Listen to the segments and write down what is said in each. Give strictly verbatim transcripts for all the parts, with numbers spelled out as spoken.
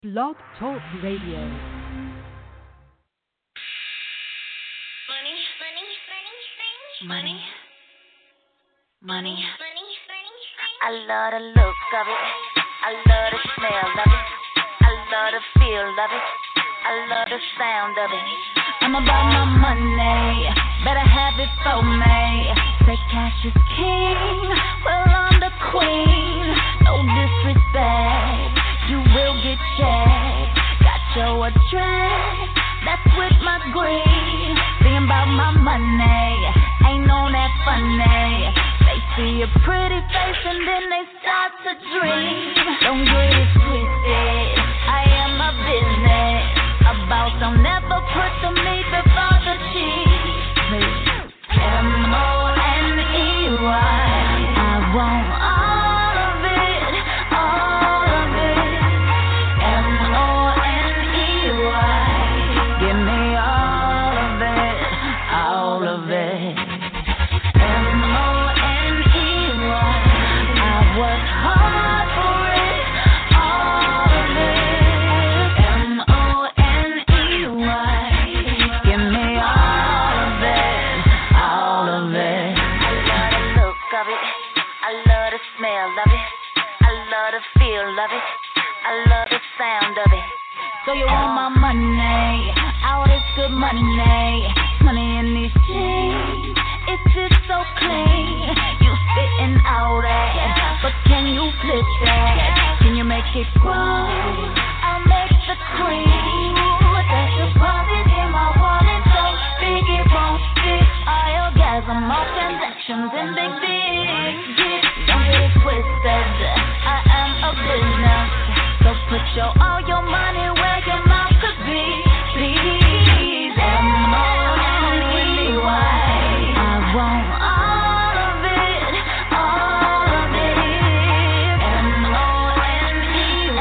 Blog Talk Radio. Money, money, money, money, money. I love the look of it. I love the smell of it. I love the feel of it. I love the sound of it. I'm about my money. Better have it for me. Say cash is king. Well, I'm the queen. No disrespect. You will get checked. Got your address. That's with my green. Thinking about my money. Ain't on that funny. They see a pretty face and then they start to dream. Don't get it twisted. I am a business. A boss, I'll never put the meat before the cheese. M O N E Y. I want all of it, all of it. M O N E Y. Give me all of it, all of it. M O N E Y. I work hard for it, all of it. M O N E Y. Give me all of it, all of it. I love the look of it. I love the smell of it. I love the feel of it. I love the sound of it. So you want my money? All this good money. Money in these jeans. It fits so clean. You spitting all that, but can you flip that? Can you make it grow? I'll make the cream. That's deposit in my wallet, so big it won't fit. I orgasm all transactions in big big. Don't get it twisted. I am a business, so put your all your money where your mouth could be. Please, M O N E Y. I want all of it, all of it. M O N E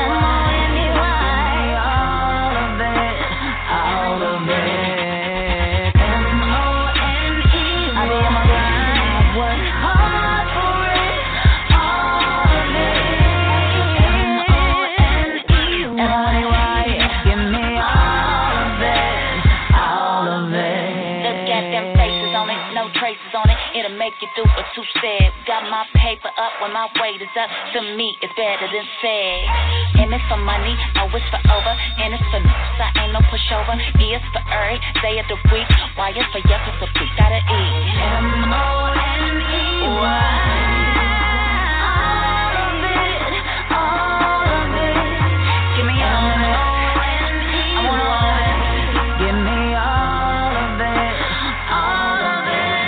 Y. All of it, all of it. M O N E Y. I be on my grind. I work hard for it, all of it. M O N E Y. Give me all of it, all of it. Look at them faces on it, no traces on it. It'll make you do a two-step. Got my paper up when my weight is up. To me, it's better than said. M is for money, O is for over, N is for news. I ain't no pushover. E is for every day of the week. Y is for yes, it's a week gotta eat. M O N E Y. All of it, all of it. Give me all of it. I want all of it. Give me all of it, all of it.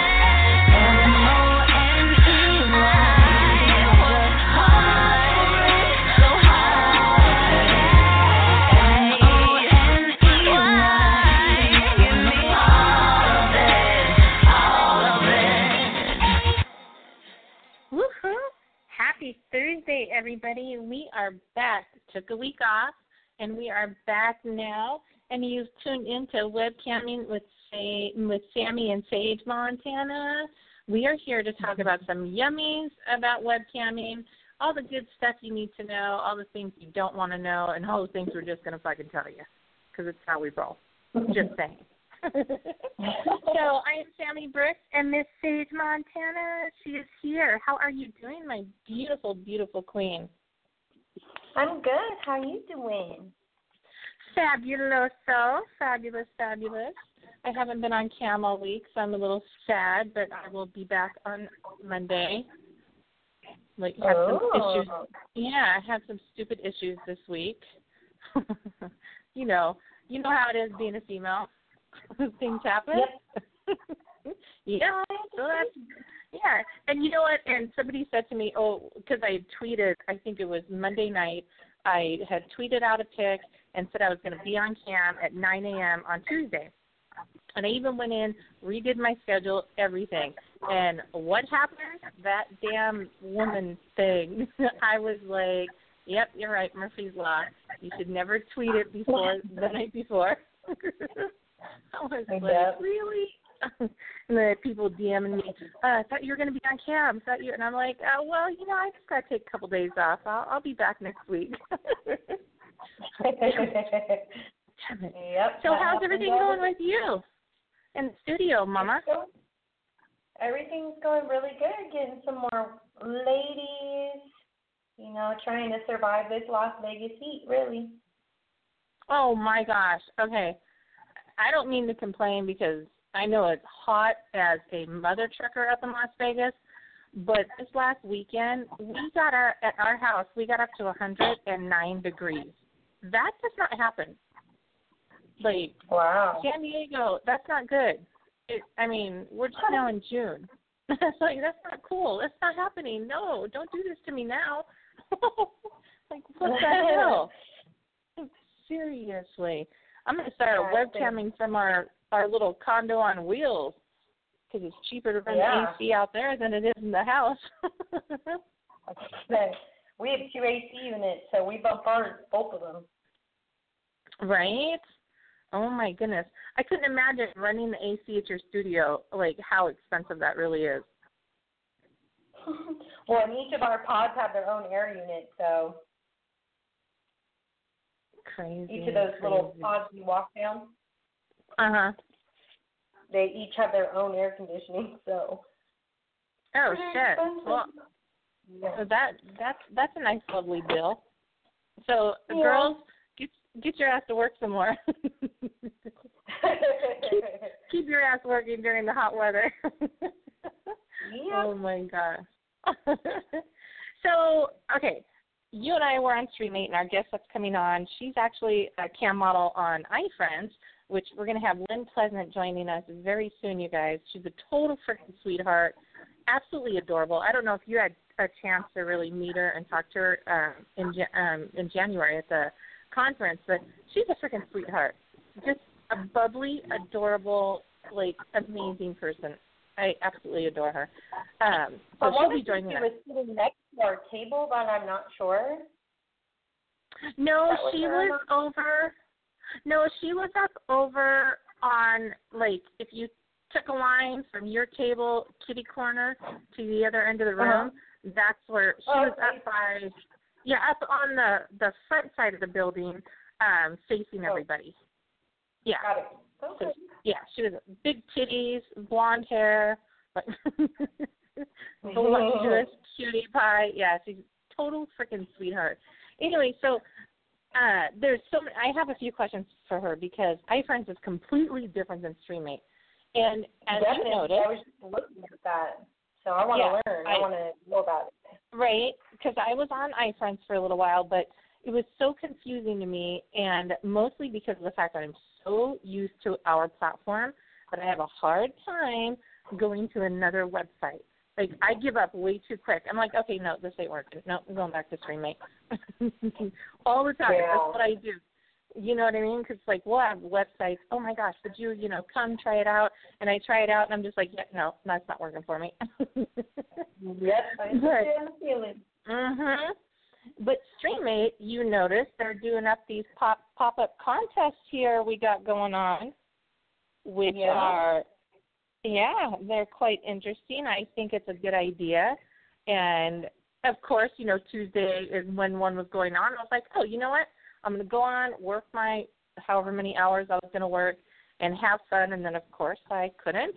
M O N E Y. Work hard for it, so hard. M O N E Y. Give me all of it, all of it. Woohoo! Happy Thursday, everybody. We are back. Took a week off, and we are back now. And you've tuned into Webcamming with, Sa- with Sammy and Sage Montana. We are here to talk about some yummies about webcamming, all the good stuff you need to know, all the things you don't want to know, and all the things we're just going to fucking tell you, because it's how we roll. Just saying. So I am Sammy Brooks, and Miss Sage Montana, she is here. How are you doing, my beautiful, beautiful queen? I'm good. How are you doing? Fabuloso, fabulous, fabulous. I haven't been on cam all week, so I'm a little sad, but I will be back on Monday. Like, had some Oh. issues. Yeah, I had some stupid issues this week. you know, you know how it is being a female. Things happen. Yep. yeah. So that's, yeah. And you know what? And somebody said to me, oh, because I had tweeted, I think it was Monday night, I had tweeted out a pic and said I was going to be on cam at nine a.m. on Tuesday. And I even went in, redid my schedule, everything. And what happened? That damn woman thing. I was like, yep, you're right, Murphy's Law. You should never tweet it before the night before. I was I like, bet. really? And the people DMing me, uh, I thought you were going to be on cam. Thought you, and I'm like, uh, well, you know, I just got to take a couple days off. I'll, I'll be back next week. Damn it. Yep. So how's everything going with you in the studio, Mama? Going, everything's going really good. Getting some more ladies, you know, trying to survive this Las Vegas heat, really. Oh, my gosh. Okay. I don't mean to complain because I know it's hot as a mother trucker up in Las Vegas, but this last weekend, we got our, at our house, we got up to one hundred nine degrees. That does not happen. Like, wow. San Diego, that's not good. It, I mean, we're just now in June. It's like, that's not cool. That's not happening. No, don't do this to me now. Like, what the hell? Seriously. I'm going to start yeah, webcamming from our, our little condo on wheels because it's cheaper to run yeah. the A C out there than it is in the house. We have two A C units, so we bump ours, both of them. Right? Oh, my goodness. I couldn't imagine running the A C at your studio, like how expensive that really is. Well, and each of our pods have their own air unit, so crazy. Each of those crazy. little pods you walk down, uh-huh. they each have their own air conditioning, so. Oh, shit. Well, yeah. so that, that's, that's a nice, lovely deal. So, yeah. girls, get, get your ass to work some more. keep, keep your ass working during the hot weather. Yeah. Oh, my gosh. So, okay, you and I were on StreamMate, and our guest that's coming on, she's actually a cam model on iFriends, which we're going to have Lynn Pleasant joining us very soon, you guys. She's a total freaking sweetheart, absolutely adorable. I don't know if you had a chance to really meet her and talk to her um, in, um, in January at the conference, but she's a freaking sweetheart. Just a bubbly, adorable, like, amazing person. I absolutely adore her. Um, so she'll be joining us. She was sitting next to our table, but I'm not sure. No, she was over. No, she was up over on, like, if you took a line from your table, kitty corner, to the other end of the room, uh-huh. That's where she oh, was okay. up by, yeah, up on the, the front side of the building, um, facing oh. everybody. Yeah. Got it. Okay. So, yeah, she was big titties, blonde hair, like voluptuous cutie pie. Yeah, she's a total freaking sweetheart. Anyway, so uh, there's so many, I have a few questions for her because iFriends is completely different than StreamMate. And as Definitely. you noticed, I was just looking at that, so I want to yeah, learn. I, I want to know about it. Right, because I was on iFriends for a little while, but it was so confusing to me, and mostly because of the fact that I'm so used to our platform that I have a hard time going to another website. Like, I give up way too quick. I'm like, okay, no, this ain't working. No, I'm going back to StreamMate. All the time. Yeah. That's what I do. You know what I mean? Because, like, we'll have websites. Oh, my gosh, would you, you know, come try it out? And I try it out, and I'm just like, yeah, no, that's not working for me. Yep, I understand the feeling. Mm-hmm. But StreamMate, you notice they're doing up these pop pop up contests here we got going on, which yeah. are, yeah, they're quite interesting. I think it's a good idea, and of course, you know, Tuesday is when one was going on. I was like, oh, you know what? I'm going to go on, work my however many hours I was going to work, and have fun. And then, of course, I couldn't.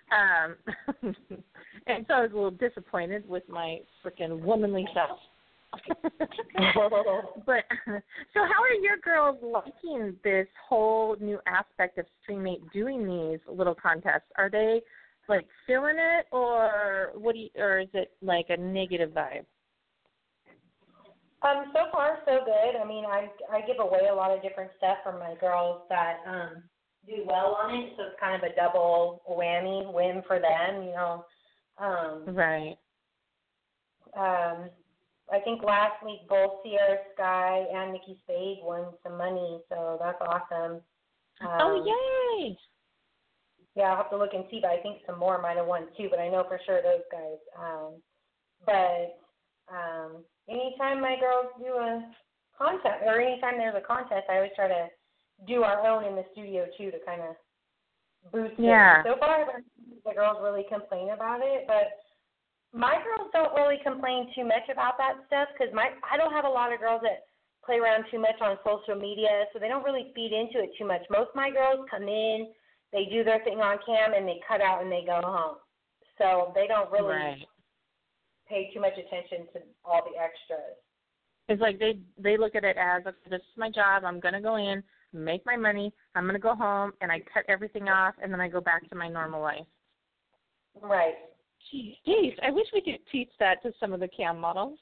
Um, and so I was a little disappointed with my freaking womanly self. But so how are your girls liking this whole new aspect of StreamMate doing these little contests? Are they like feeling it, or what do you, or is it like a negative vibe? Um, so far so good. I mean, I I give away a lot of different stuff from my girls that um do well on it, so it's kind of a double whammy win for them, you know. Um, right. Um. I think last week both Sierra Sky and Nikki Spade won some money, so that's awesome. Um, oh, yay! Yeah, I'll have to look and see, but I think some more might have won too, but I know for sure those guys. Um, but um, anytime my girls do a contest, or anytime there's a contest, I always try to do our own in the studio too to kind of boost yeah. it. So far, the girls really complain about it, but my girls don't really complain too much about that stuff because my I don't have a lot of girls that play around too much on social media, so they don't really feed into it too much. Most of my girls come in, they do their thing on cam, and they cut out and they go home. So they don't really right. pay too much attention to all the extras. It's like they they look at it as, okay, this is my job. I'm going to go in, make my money. I'm going to go home, and I cut everything off, and then I go back to my normal life. Right. Geez, I wish we could teach that to some of the cam models.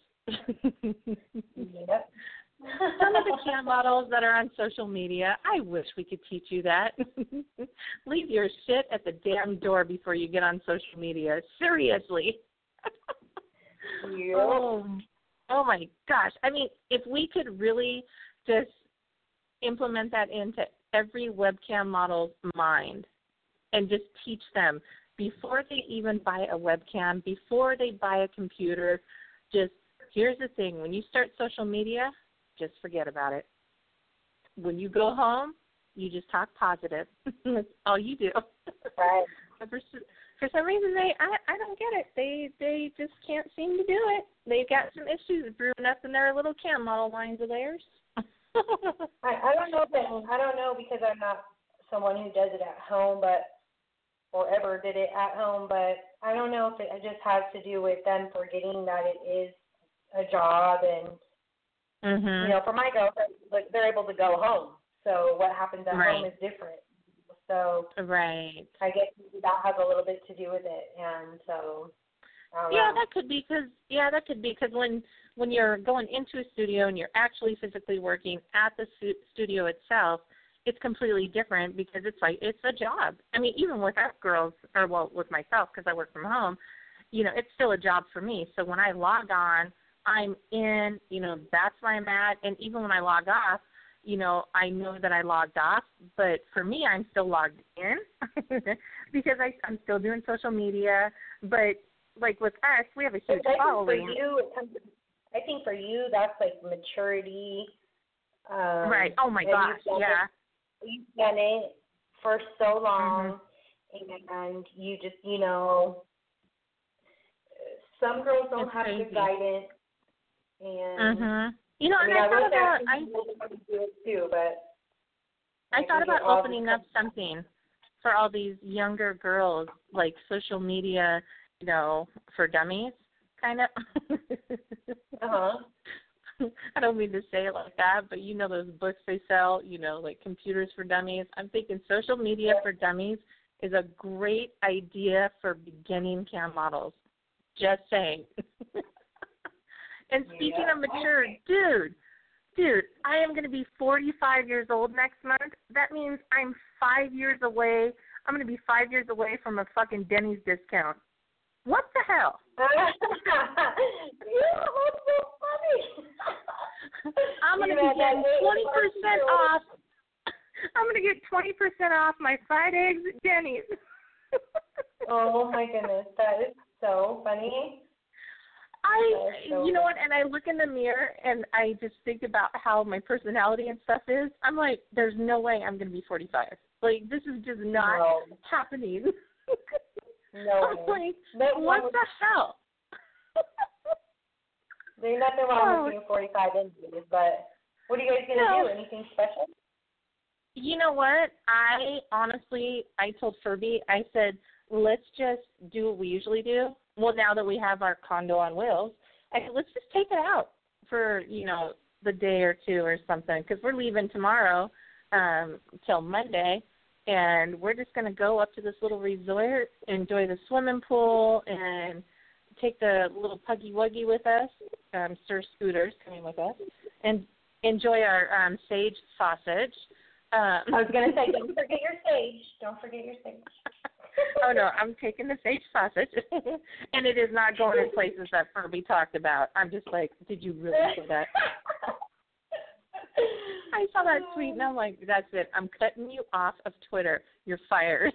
Yep. Some of the cam models that are on social media, I wish we could teach you that. Leave your shit at the damn door before you get on social media. Seriously. Yep. Oh, oh, my gosh. I mean, if we could really just implement that into every webcam model's mind and just teach them before they even buy a webcam, before they buy a computer, just here's the thing. When you start social media, just forget about it. When you go home, you just talk positive. That's all you do. Right. For, for some reason, they I, I don't get it. They they just can't seem to do it. They've got some issues brewing up in their little cam model lines of theirs. I, I don't know if it, I don't know because I'm not someone who does it at home, but or ever did it at home. But I don't know if it just has to do with them forgetting that it is a job and. Mm-hmm. You know, for my girls, they're, they're able to go home. So what happens at right. home is different. So right. I guess that has a little bit to do with it. And so, I don't yeah, know. that could be because yeah, that could be because when when you're going into a studio and you're actually physically working at the stu- studio itself, it's completely different because it's like it's a job. I mean, even with us girls, or well, with myself because I work from home, you know, it's still a job for me. So when I log on, I'm in, you know, that's where I'm at. And even when I log off, you know, I know that I logged off. But for me, I'm still logged in because I, I'm still doing social media. But, like, with us, we have a huge I following. Think for you, it comes, I think for you, that's like maturity. Um, right. Oh, my gosh, yeah. It, you've done it for so long, mm-hmm. and you just, you know, some girls don't it's have crazy. good guidance. And mhm. You know, I and mean, I, I thought about I do it too, but I, I thought about opening the... up something for all these younger girls, like social media, you know, for dummies, kind of. uh-huh. I don't mean to say it like that, but you know those books they sell, you know, like Computers for Dummies. I'm thinking social media yeah. for dummies is a great idea for beginning cam models. Just saying. And speaking yeah. of mature, dude, dude, I am going to be forty-five years old next month. That means I'm five years away. I'm going to be five years away from a fucking Denny's discount. What the hell? Yeah, that's so funny. I'm going to be getting twenty percent off. I'm going to get twenty percent off my fried eggs at Denny's. Oh, my goodness. That is so funny. I, you know what, and I look in the mirror and I just think about how my personality and stuff is. I'm like, there's no way I'm going to be forty-five. Like, this is just not no. happening. No. I'm like, no, what no. the hell? There's nothing wrong oh. with being forty-five inches, but what are you guys going to no. do? Anything special? You know what? I honestly, I told Furby, I said, let's just do what we usually do. Well, now that we have our condo on wheels, I said, let's just take it out for, you know, the day or two or something, because we're leaving tomorrow um, till Monday, and we're just going to go up to this little resort, enjoy the swimming pool, and take the little Puggy Wuggy with us, um, Sir Scooter's coming with us, and enjoy our um, sage sausage. Um, I was going to say, don't forget your sage. Don't forget your sage. Oh, no, I'm taking the sage sausage, and it is not going in places that Furby talked about. I'm just like, did you really say that? I saw that tweet, and I'm like, that's it. I'm cutting you off of Twitter. You're fired.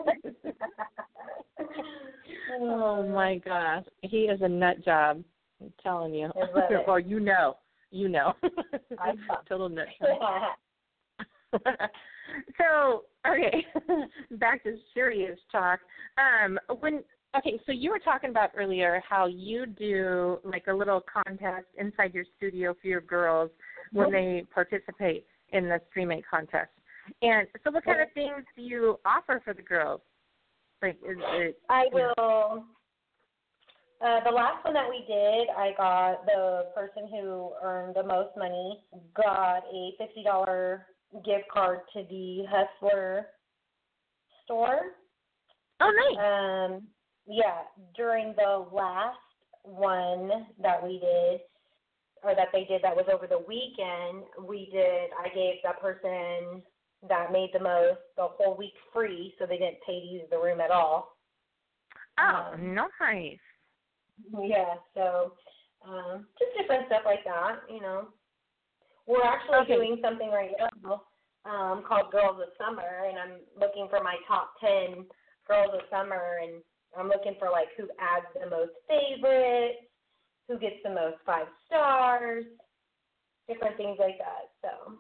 Oh, my gosh. He is a nut job. I'm telling you. Or you know. You know. Total nut job. So, okay, back to serious talk. Um, when Okay, so you were talking about earlier how you do like a little contest inside your studio for your girls when they participate in the Stream eight contest. And so what kind of things do you offer for the girls? Like, is it? I will. Uh, the last one that we did, I got the person who earned the most money got a fifty dollars gift card to the Hustler store. Oh, nice. Um, yeah, during the last one that we did, or that they did that was over the weekend, we did, I gave that person that made the most the whole week free, so they didn't pay to use the room at all. Oh, um, nice. Yeah, so um, just different stuff like that, you know. We're actually Okay. doing something right now um, called Girls of Summer, and I'm looking for my top ten Girls of Summer, and I'm looking for, like, who adds the most favorites, who gets the most five stars, different things like that, so.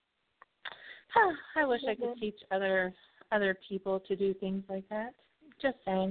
Huh, I wish I could teach other other people to do things like that. Just saying.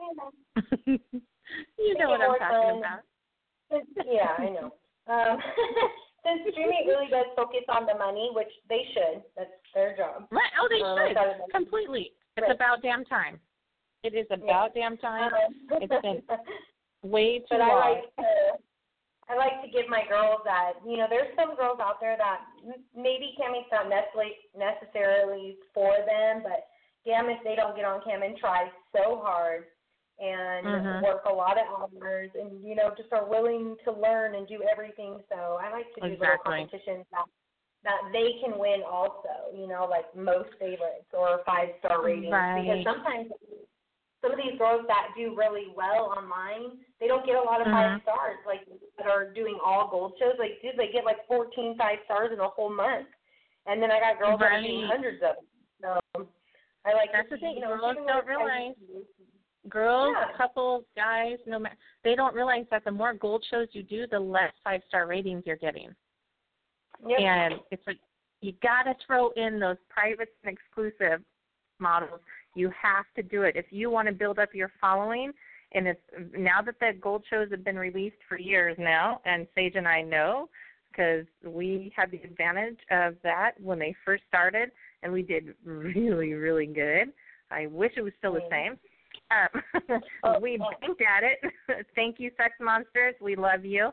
Yeah. You know what I'm talking about. Yeah, I know. Um, since Stream eight really does focus on the money, which they should, that's their job. Right. Oh, they Um, should. so- Completely. It's Right. about damn time. It is about damn time. Um, It's been way too but long. I like to, I like to give my girls that, you know, there's some girls out there that m- maybe Cammy's not necessarily necessarily for them, but damn if they don't get on Cam and try so hard and Mhm. work a lot of hours and, you know, just are willing to learn and do everything. So I like to do little Exactly. competitions that, that they can win also, you know, like most favorites or five-star ratings. Right. Because sometimes some of these girls that do really well online, they don't get a lot of Mhm. five stars, like, that are doing all gold shows. Like, dude, they get like fourteen five stars in a whole month. And then I got girls that are getting Right. hundreds of them. So I like That's to the see, thing. you know, Girls giving don't them- realize. Girls, Yeah. couples, guys, no matter, they don't realize that the more gold shows you do, the less five-star ratings you're getting. Yep. And it's like you got to throw in those privates and exclusive models. You have to do it if you want to build up your following. And it's now that the gold shows have been released for years now, and Sage and I know because we had the advantage of that when they first started, and we did really, really good. I wish it was still the same. Um, we banked at it. Thank you, Sex Monsters. We love you.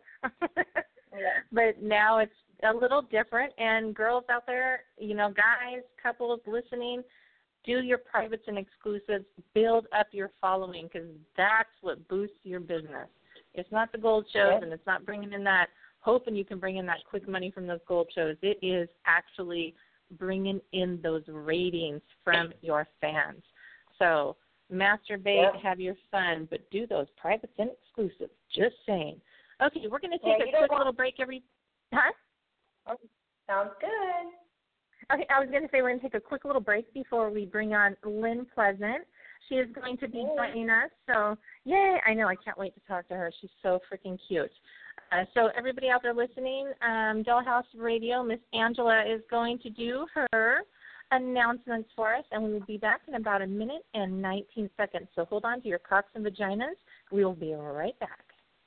Yeah. But now it's a little different, and girls out there, you know, guys, couples listening, do your privates and exclusives. Build up your following because that's what boosts your business. It's not the gold shows, Yep. and it's not bringing in that, hoping you can bring in that quick money from those gold shows. It is actually bringing in those ratings from your fans. So masturbate, Yep. have your fun, but do those privates and exclusives. Just saying. Okay, we're going to take Yeah, a you don't quick want- little break every – huh? Okay. Sounds good. Okay, I was going to say we're going to take a quick little break before we bring on Lynn Pleasant. She is going to be Yay. joining us. So, yay. I know. I can't wait to talk to her. She's so freaking cute. Uh, so everybody out there listening, um, Dollhouse Radio, Miss Angela is going to do her announcements for us, and we will be back in about a minute and nineteen seconds. So hold on to your cocks and vaginas. We will be right back.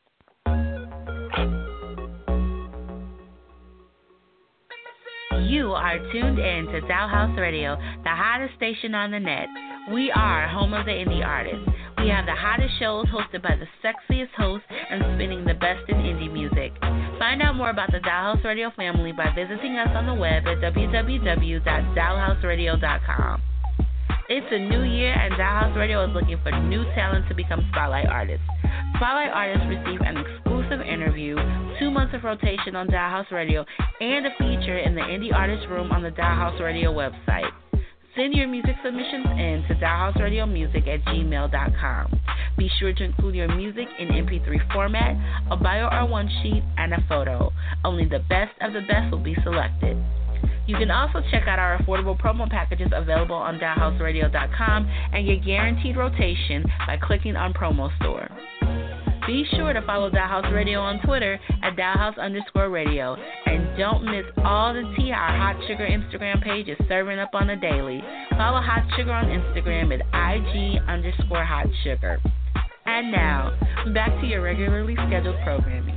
You are tuned in to Dollhouse Radio, the hottest station on the net. We are home of the indie artists. We have the hottest shows hosted by the sexiest hosts and spinning the best in indie music. Find out more about the Dollhouse Radio family by visiting us on the web at w w w dot dollhouse radio dot com. It's a new year, and Dollhouse Radio is looking for new talent to become Spotlight artists. Spotlight artists receive an exclusive interview, two months of rotation on Dollhouse Radio, and a feature in the Indie Artist Room on the Dollhouse Radio website. Send your music submissions in to dollhouseradiomusic at gmail dot com. Be sure to include your music in M P three format, a bio R one sheet, and a photo. Only the best of the best will be selected. You can also check out our affordable promo packages available on dollhouse radio dot com and get guaranteed rotation by clicking on Promo Store. Be sure to follow Dollhouse Radio on Twitter at Dollhouse underscore radio. And don't miss all the tea our Hot Sugar Instagram page is serving up on the daily. Follow Hot Sugar on Instagram at I G underscore Hot Sugar. And now, back to your regularly scheduled programming.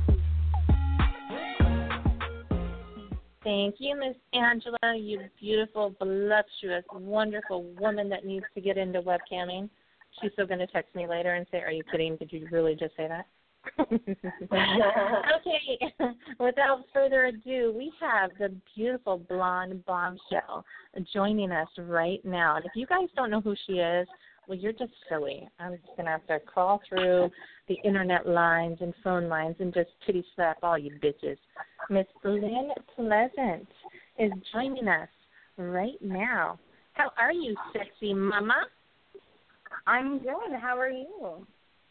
Thank you, Miss Angela, you beautiful, voluptuous, wonderful woman that needs to get into webcamming. She's still going to text me later and say, are you kidding? Did you really just say that? Okay, without further ado, we have the beautiful blonde bombshell joining us right now. And if you guys don't know who she is, well, you're just silly. I'm just going to have to crawl through the internet lines and phone lines and just titty slap all you bitches. Miss Lynn Pleasant is joining us right now. How are you, sexy mama? I'm good. How are you?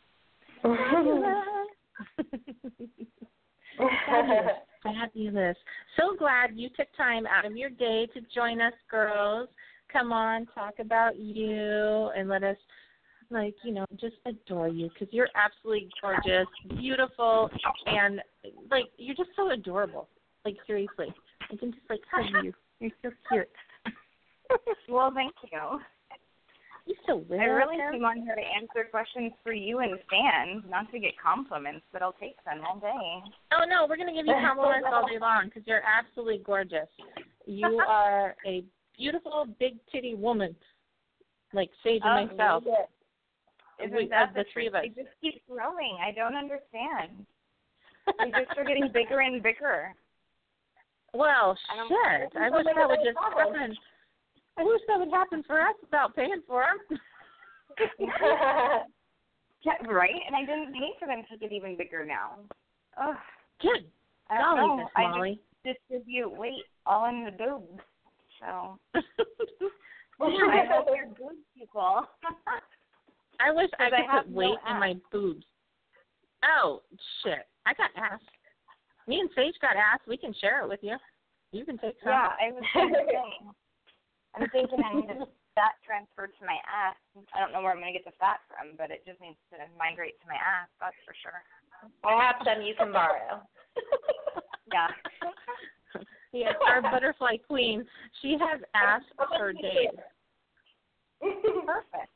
Fabulous. Fabulous. So glad you took time out of your day to join us, girls. Come on, talk about you and let us, like, you know, just adore you because you're absolutely gorgeous, beautiful, and, like, you're just so adorable. Like, seriously. I can just, like, hug you. You're so cute. Well, thank you. You're so weird. I really came on here to answer questions for you and fans, not to get compliments, but I'll take them all day. Oh, no, we're going to give you compliments all day long because you're absolutely gorgeous. You are a beautiful, big titty woman, like Sage and oh, myself. Isn't we, that of the three of us. They just keep growing. I don't understand. They just are getting bigger and bigger. Well, I shit. I wish that would just happen. I wish that would happen for us without paying for them. Yeah, right? And I didn't pay for them to get even bigger now. Ugh. Good. I don't Golly, know. Miss I Molly. just distribute weight all in the boobs. So Well, I hope you're good people. I wish I could I have put weight no in my boobs. Oh, shit. I got ass. Me and Sage got ass. We can share it with you. You can take some. Yeah, I was thinking. I'm thinking I need a fat transferred to my ass. I don't know where I'm going to get the fat from, but it just needs to migrate to my ass, that's for sure. I have some you can borrow. Yeah. Yes, our butterfly queen. She has ass for days. Perfect.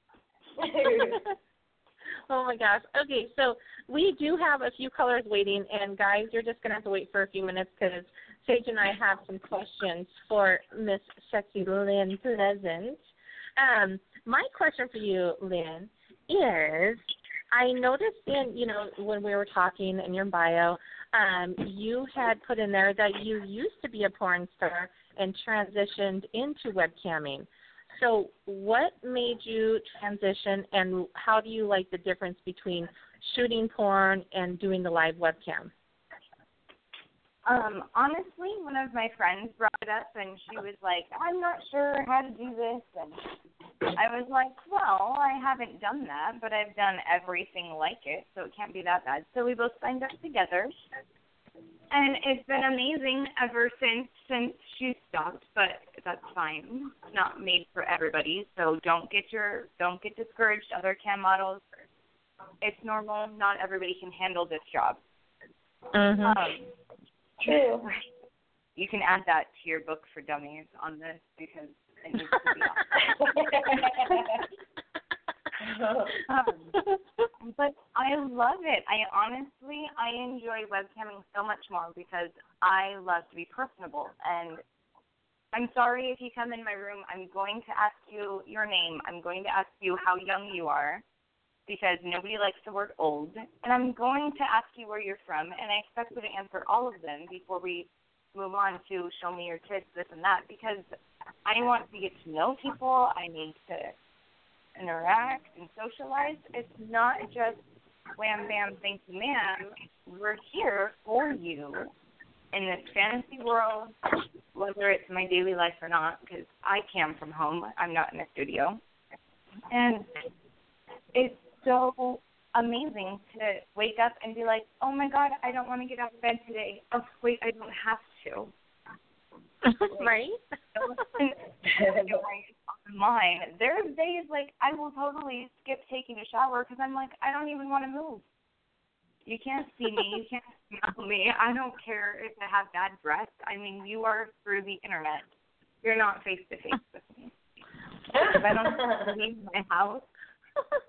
Oh, my gosh. Okay, so we do have a few colors waiting, and, guys, you're just going to have to wait for a few minutes because Sage and I have some questions for Miss Sexy Lynn Pleasant. Um, my question for you, Lynn, is I noticed in, you know, when we were talking in your bio, um, you had put in there that you used to be a porn star and transitioned into webcamming. So what made you transition, and how do you like the difference between shooting porn and doing the live webcam? Um, honestly, one of my friends brought it up, and she was like, I'm not sure how to do this. And I was like, well, I haven't done that, but I've done everything like it, so it can't be that bad. So we both signed up together. And it's been amazing ever since since she stopped, but that's fine. It's not made for everybody, so don't get your don't get discouraged, other cam models. It's normal. Not everybody can handle this job. Mm-hmm. Um, True. You can add that to your book for dummies on this because it needs to be on. um, but I love it. I honestly, I enjoy webcamming so much more because I love to be personable. And I'm sorry if you come in my room, I'm going to ask you your name. I'm going to ask you how young you are because nobody likes the word old. And I'm going to ask you where you're from, and I expect you to answer all of them before we move on to show me your kids, this and that, because I want to get to know people. I need to interact and socialize. It's not just wham, bam, thank you, ma'am. We're here for you in this fantasy world, whether it's my daily life or not, because I cam from home. I'm not in a studio. And it's so amazing to wake up and be like, oh, my God, I don't want to get out of bed today. Oh, wait, I don't have to. Right? Mine. There's days like I will totally skip taking a shower because I'm like, I don't even want to move. You can't see me. You can't smell me. I don't care if I have bad breath. I mean, you are through the internet. You're not face to face with me. If I don't leave my house,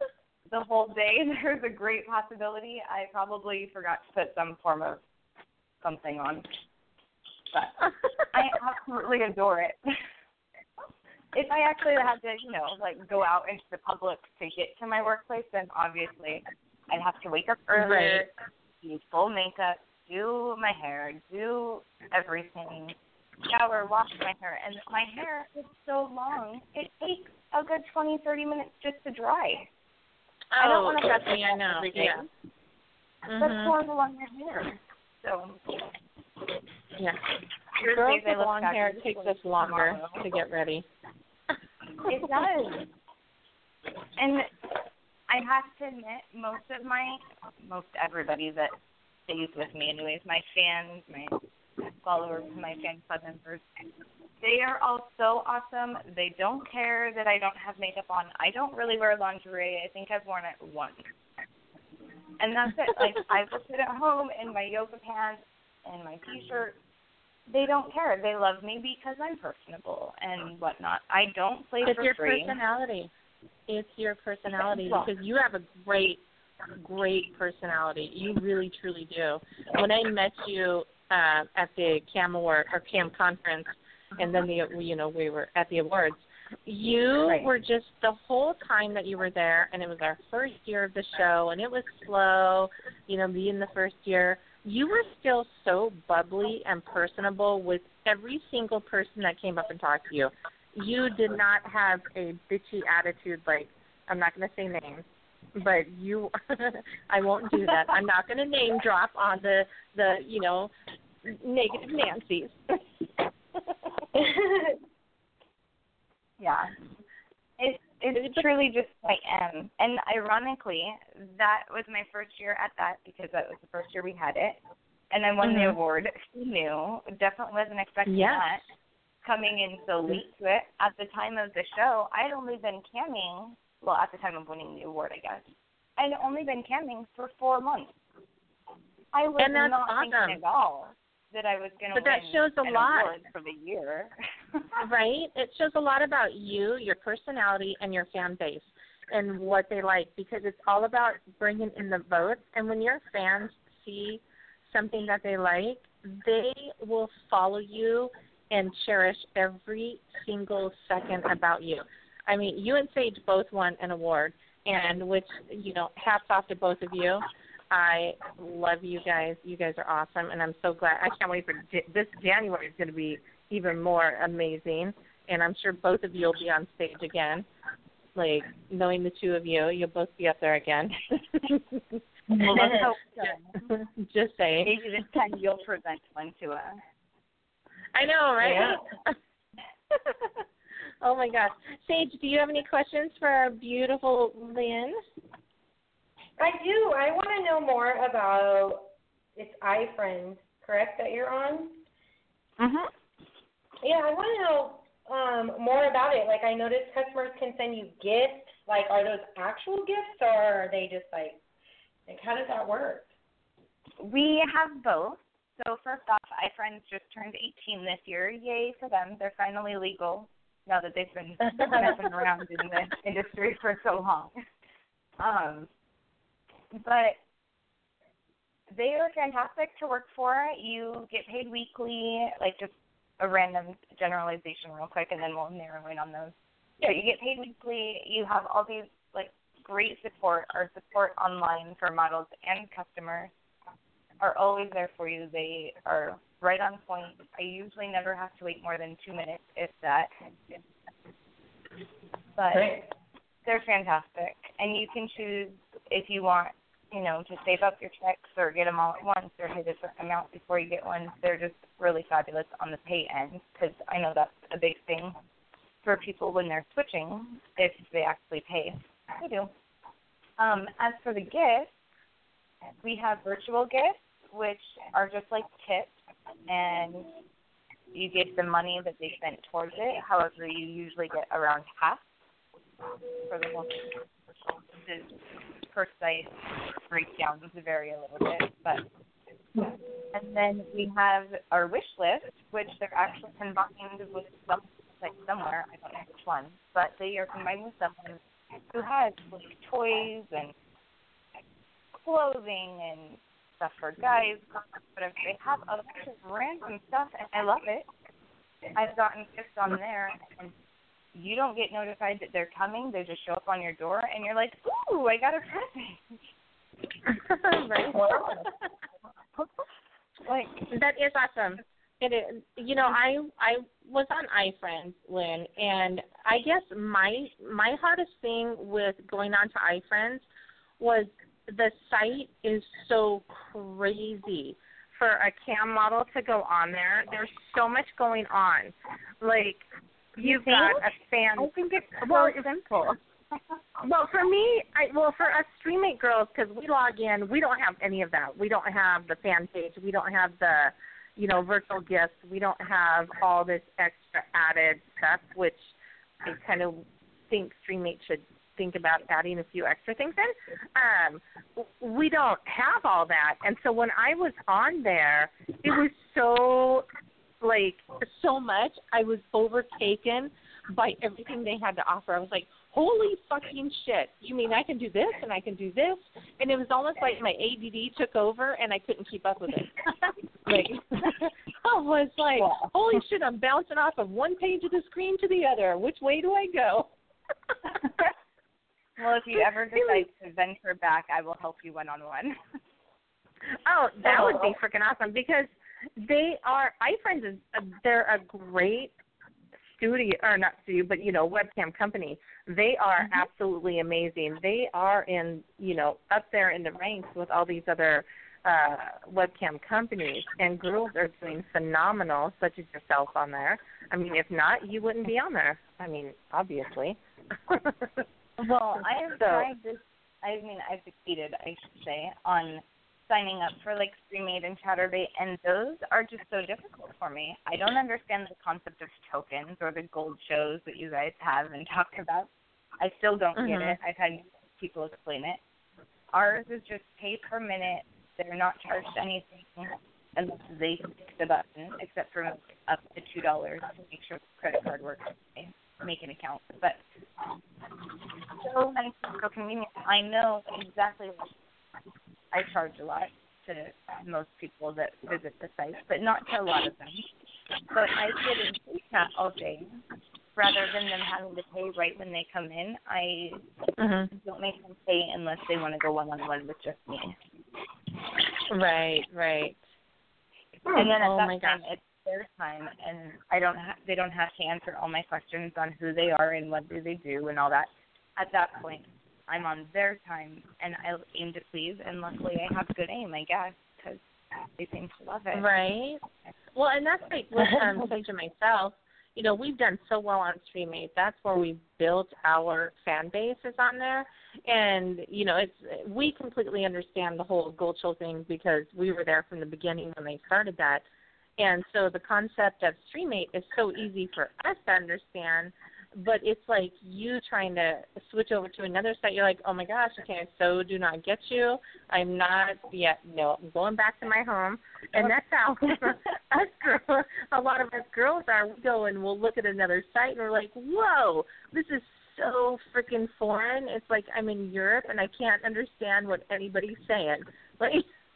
the whole day, there's a great possibility I probably forgot to put some form of something on. But I absolutely adore it. If I actually had to, you know, like go out into the public to get to my workplace, then obviously I'd have to wake up earlier, right. do full makeup, do my hair, do everything, shower, wash my hair. And my hair is so long, it takes a good twenty, thirty minutes just to dry. Oh, I don't want to trust me, I know. Every day. Yeah. Mm-hmm. That's horrible on your hair. So, yeah. Girls with long hair, it takes us longer tomorrow. to get ready. It does. And I have to admit, most of my, most everybody that stays with me anyways, my fans, my followers, my fan club members, they are all so awesome. They don't care that I don't have makeup on. I don't really wear lingerie. I think I've worn it once. And that's it. Like, I will sit at home in my yoga pants and my T-shirt. They don't care. They love me because I'm personable and whatnot. I don't play it's for your free. It's your personality. It's your personality because you have a great, great personality. You really, truly do. When I met you uh, at the CAM award or CAM conference, and then the you know we were at the awards, you right. were just the whole time that you were there, and it was our first year of the show, and it was slow, you know, being the first year. You were still so bubbly and personable with every single person that came up and talked to you. You did not have a bitchy attitude like, I'm not going to say names, but you, I won't do that. I'm not going to name drop on the, the, you know, negative Nancy's. Yeah. It, it's truly just who I am. And ironically, that was my first year at that because that was the first year we had it. And I won mm-hmm. the award. Who knew? Definitely wasn't expecting yes. that. Coming in so late to it. At the time of the show, I had only been camming, well, at the time of winning the award, I guess. I had only been camming for four months. I was and that's not awesome. thinking at all that I was going to win that shows a an lot. award for the year. Right? It shows a lot about you, your personality, and your fan base and what they like because it's all about bringing in the votes. And when your fans see something that they like, they will follow you and cherish every single second about you. I mean, you and Sage both won an award, and which, you know, hats off to both of you. I love you guys. You guys are awesome, and I'm so glad. I can't wait for this January. It's going to be even more amazing, and I'm sure both of you will be on stage again. Like, knowing the two of you, you'll both be up there again. Well, let's hope so. Just saying. Maybe this time you'll present one to us. I know, right? Yeah. Oh, my gosh. Sage, do you have any questions for our beautiful Lynn? I do. I want to know more about, it's iFriend, correct, that you're on? Mm-hmm. Yeah, I want to know um, more about it. Like, I noticed customers can send you gifts. Like, are those actual gifts, or are they just, like, like how does that work? We have both. So first off, iFriends just turned eighteen this year. Yay for them. They're finally legal now that they've been messing around in the industry for so long. Um, but they are fantastic to work for. You get paid weekly, like just a random generalization real quick, and then we'll narrow in on those. So you get paid weekly. You have all these like great support. Our support online for models and customers are always there for you. They are right on point. I usually never have to wait more than two minutes, if that. But Great. They're fantastic. And you can choose if you want, you know, to save up your checks or get them all at once or hit a certain amount before you get one. They're just really fabulous on the pay end because I know that's a big thing for people when they're switching if they actually pay. They do. Um, as for the gifts, we have virtual gifts, which are just like tips, and you get the money that they spent towards it. However, you usually get around half for the whole thing. The per site breakdowns vary a little bit, but and then we have our wish list, which they're actually combined with some site somewhere. I don't know which one, but they are combined with someone who has like toys and clothing and stuff for guys, but if they have a bunch of random stuff, and I love it. I've gotten gifts on there, and you don't get notified that they're coming. They just show up on your door, and you're like, ooh, I got a present. Right. Like, that is awesome. It is. You know, I I was on iFriends, Lynn, and I guess my my hardest thing with going on to iFriends was the site is so crazy for a cam model to go on there. There's so much going on. Like, you've you got a fan. I think it's so well, simple. Well, for me, I well for us Streammate girls, because we log in, we don't have any of that. We don't have the fan page. We don't have the, you know, virtual gifts. We don't have all this extra added stuff, which I kind of think Streammate should think about adding a few extra things in. Um, we don't have all that, and so when I was on there, it was so like so much. I was overtaken by everything they had to offer. I was like, holy fucking shit. You mean I can do this and I can do this? And it was almost like my A D D took over and I couldn't keep up with it. Like, I was like, holy shit, I'm bouncing off of one page of the screen to the other. Which way do I go? Well, if you ever decide to venture back, I will help you one-on-one. Oh, that would be freaking awesome, because they are, iFriends is, a, they're a great studio, or not studio, but, you know, webcam company. They are mm-hmm. absolutely amazing. They are in, you know, up there in the ranks with all these other uh, webcam companies, and girls are doing phenomenal, such as yourself on there. I mean, if not, you wouldn't be on there. I mean, obviously. Well, I have so, tried this, I mean, I've succeeded, I should say, on signing up for, like, Streammate and Chatterbait, and those are just so difficult for me. I don't understand the concept of tokens or the gold shows that you guys have and talk about. I still don't mm-hmm. get it. I've had people explain it. Ours is just pay per minute. They're not charged anything unless they click the button, except for up to two dollars to make sure the credit card works. Make an account. But so nice and so convenient. I know exactly what I charge a lot to most people that visit the site, but not to a lot of them. But I sit in chat all day. Rather than them having to pay right when they come in, I mm-hmm. don't make them pay unless they want to go one-on-one with just me. Right, right. And then at oh that my time, gosh. it's their time, and I don't ha- they don't have to answer all my questions on who they are and what do they do and all that. At that point, I'm on their time, and I aim to please, and luckily I have good aim, I guess, because they seem to love it. Right. Well, and that's like with um, Sage and myself. You know, we've done so well on Streammate. That's where we built our fan base is on there. And, you know, it's we completely understand the whole Gold Show thing because we were there from the beginning when they started that. And so the concept of Streammate is so easy for us to understand, but it's like you trying to switch over to another site. You're like, oh, my gosh, okay, I so do not get you. I'm not yet, no, I'm going back to my home. And that's how us girls, a lot of us girls are. We go and we'll look at another site and we're like, whoa, this is so freaking foreign. It's like I'm in Europe and I can't understand what anybody's saying. Like,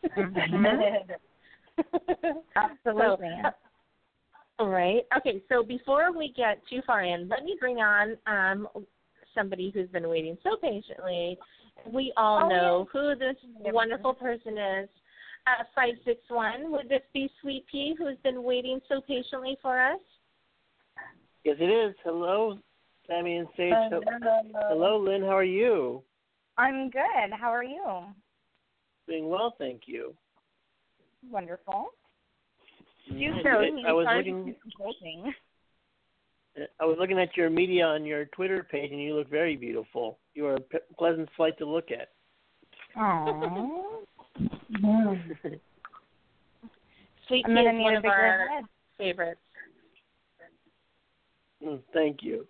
Absolutely. So, all right. Okay, so before we get too far in, let me bring on um, somebody who's been waiting so patiently. We all oh, know yeah. who this wonderful person is. Uh, five six one, would this be Sweet Pea, who's been waiting so patiently for us? Yes, it is. Hello, Sammy and Sage. Hello. Hello, Lynn. How are you? I'm good. How are you? Doing well, thank you. Wonderful. You so, I was looking. I was looking at your media on your Twitter page, and you look very beautiful. You are a p- pleasant sight to look at. Aww. Sweet Pea is one of our head. favorites. Mm, thank you.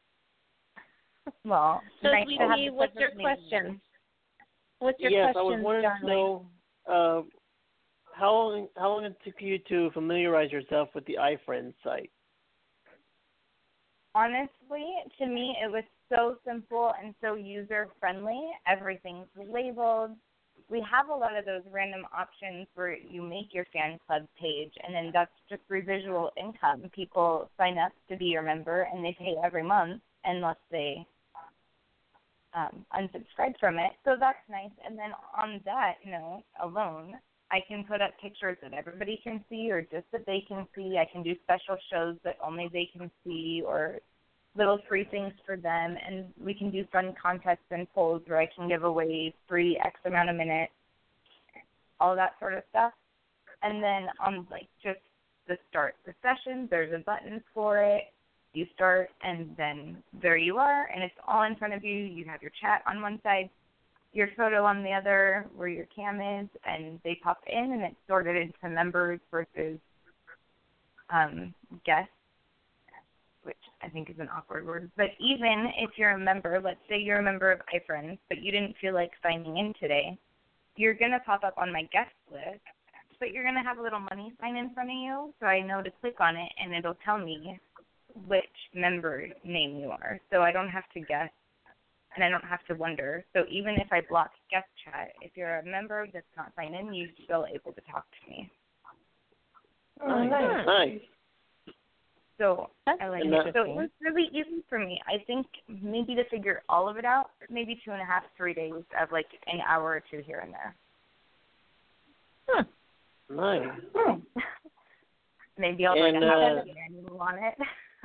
Well, so nice Sweet Pea, what's your question? What's your yes, question, I was wanting darling? to know uh, how long how long it took you to familiarize yourself with the iFriends site. honestly, to me, it was so simple and so user-friendly. Everything's labeled. We have a lot of those random options where you make your fan club page, and then that's just residual income. People sign up to be your member, and they pay every month unless they um, unsubscribe from it. So that's nice. And then on that note alone, I can put up pictures that everybody can see or just that they can see. I can do special shows that only they can see or little free things for them, and we can do fun contests and polls where I can give away free X amount of minutes, all that sort of stuff. And then on like just the start the session, there's a button for it. You start, and then there you are, and it's all in front of you. You have your chat on one side, your photo on the other, where your cam is, and they pop in, and it's sorted into members versus um, guests, which I think is an awkward word. But even if you're a member, let's say you're a member of iFriends, but you didn't feel like signing in today, you're going to pop up on my guest list, but you're going to have a little money sign in front of you, so I know to click on it, and it'll tell me which member name you are. So I don't have to guess, and I don't have to wonder. So even if I block guest chat, if you're a member that's not signed in, you're still able to talk to me. Oh, nice. Nice. So I like And it. that- So it was really easy for me. I think maybe to figure all of it out, maybe two and a half, three days of like an hour or two here and there. Huh. Nice. Maybe I'll And, bring a uh, manual on it.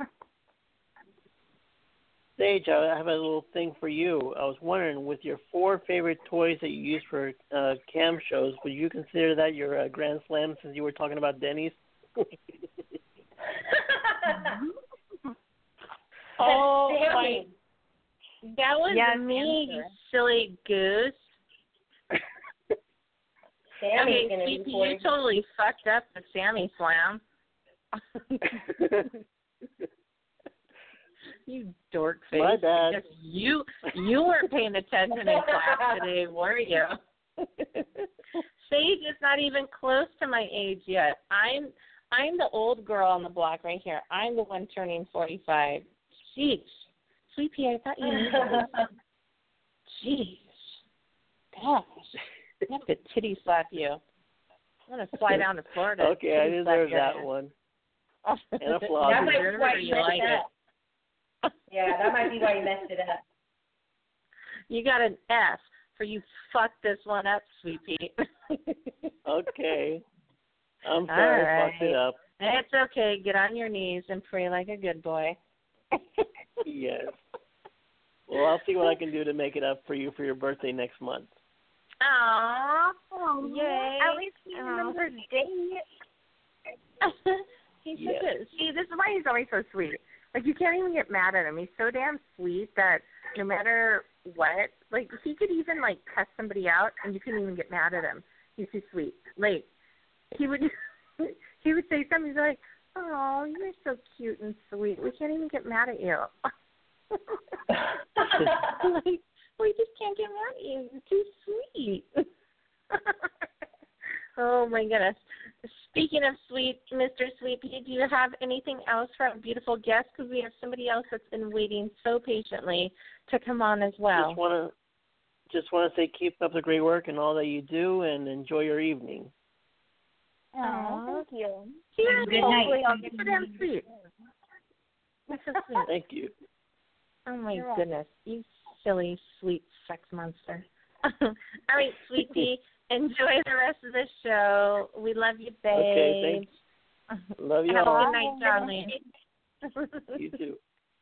Sage, I have a little thing for you. I was wondering, with your four favorite toys that you use for uh, cam shows, would you consider that your uh, Grand Slam since you were talking about Denny's? Oh, Sammy. my. That was Yes, me, you answer. silly goose. Sammy's Okay, gonna Sleepy, be you forty. totally fucked up the Sammy Slam. You dork face. My bad. Because You you weren't paying attention in class today, were you? Sage is not even close to my age yet. I'm I'm the old girl on the block right here. I'm the one turning forty-five. Jeez. Sleepy, I thought you knew this. Jeez. Gosh. I have to titty slap you. I'm going to fly down to Florida. Okay, I titty slap deserve your that ass. one. And a That flog. might be Deserve why it or you you messed like it it. up. Yeah, that might be why you messed it up. You got an F for you fucked this one up, Sweet Pete. Okay. I'm sorry I fucked it right. up. It's okay. Get on your knees and pray like a good boy. Yes. Well, I'll see what I can do to make it up for you for your birthday next month. Aww. Oh, Yay. At least he remembers date. He's Yes. such a, see, this is why he's always so sweet. Like, you can't even get mad at him. He's so damn sweet that no matter what, like, he could even, like, cuss somebody out, and you couldn't even get mad at him. He's too sweet. Like, he would he would say something, he's like, oh, you're so cute and sweet. We can't even get mad at you. Like, we just can't get mad at you. You're too sweet. Oh, my goodness. Speaking of sweet, Mister Sweetie, do you have anything else for our beautiful guest? Because we have somebody else that's been waiting so patiently to come on as well. Just want to just want to say keep up the great work and all that you do, and enjoy your evening. Oh, thank you. Yeah, Good night. hopefully I'll get so damn sweet. That's so sweet. Thank you. Oh, my You're welcome. goodness. You silly, sweet sex monster. All right, Sweetie, enjoy the rest of the show. We love you, babe. Okay, thanks. Love you Have all. a good night, darling. You too.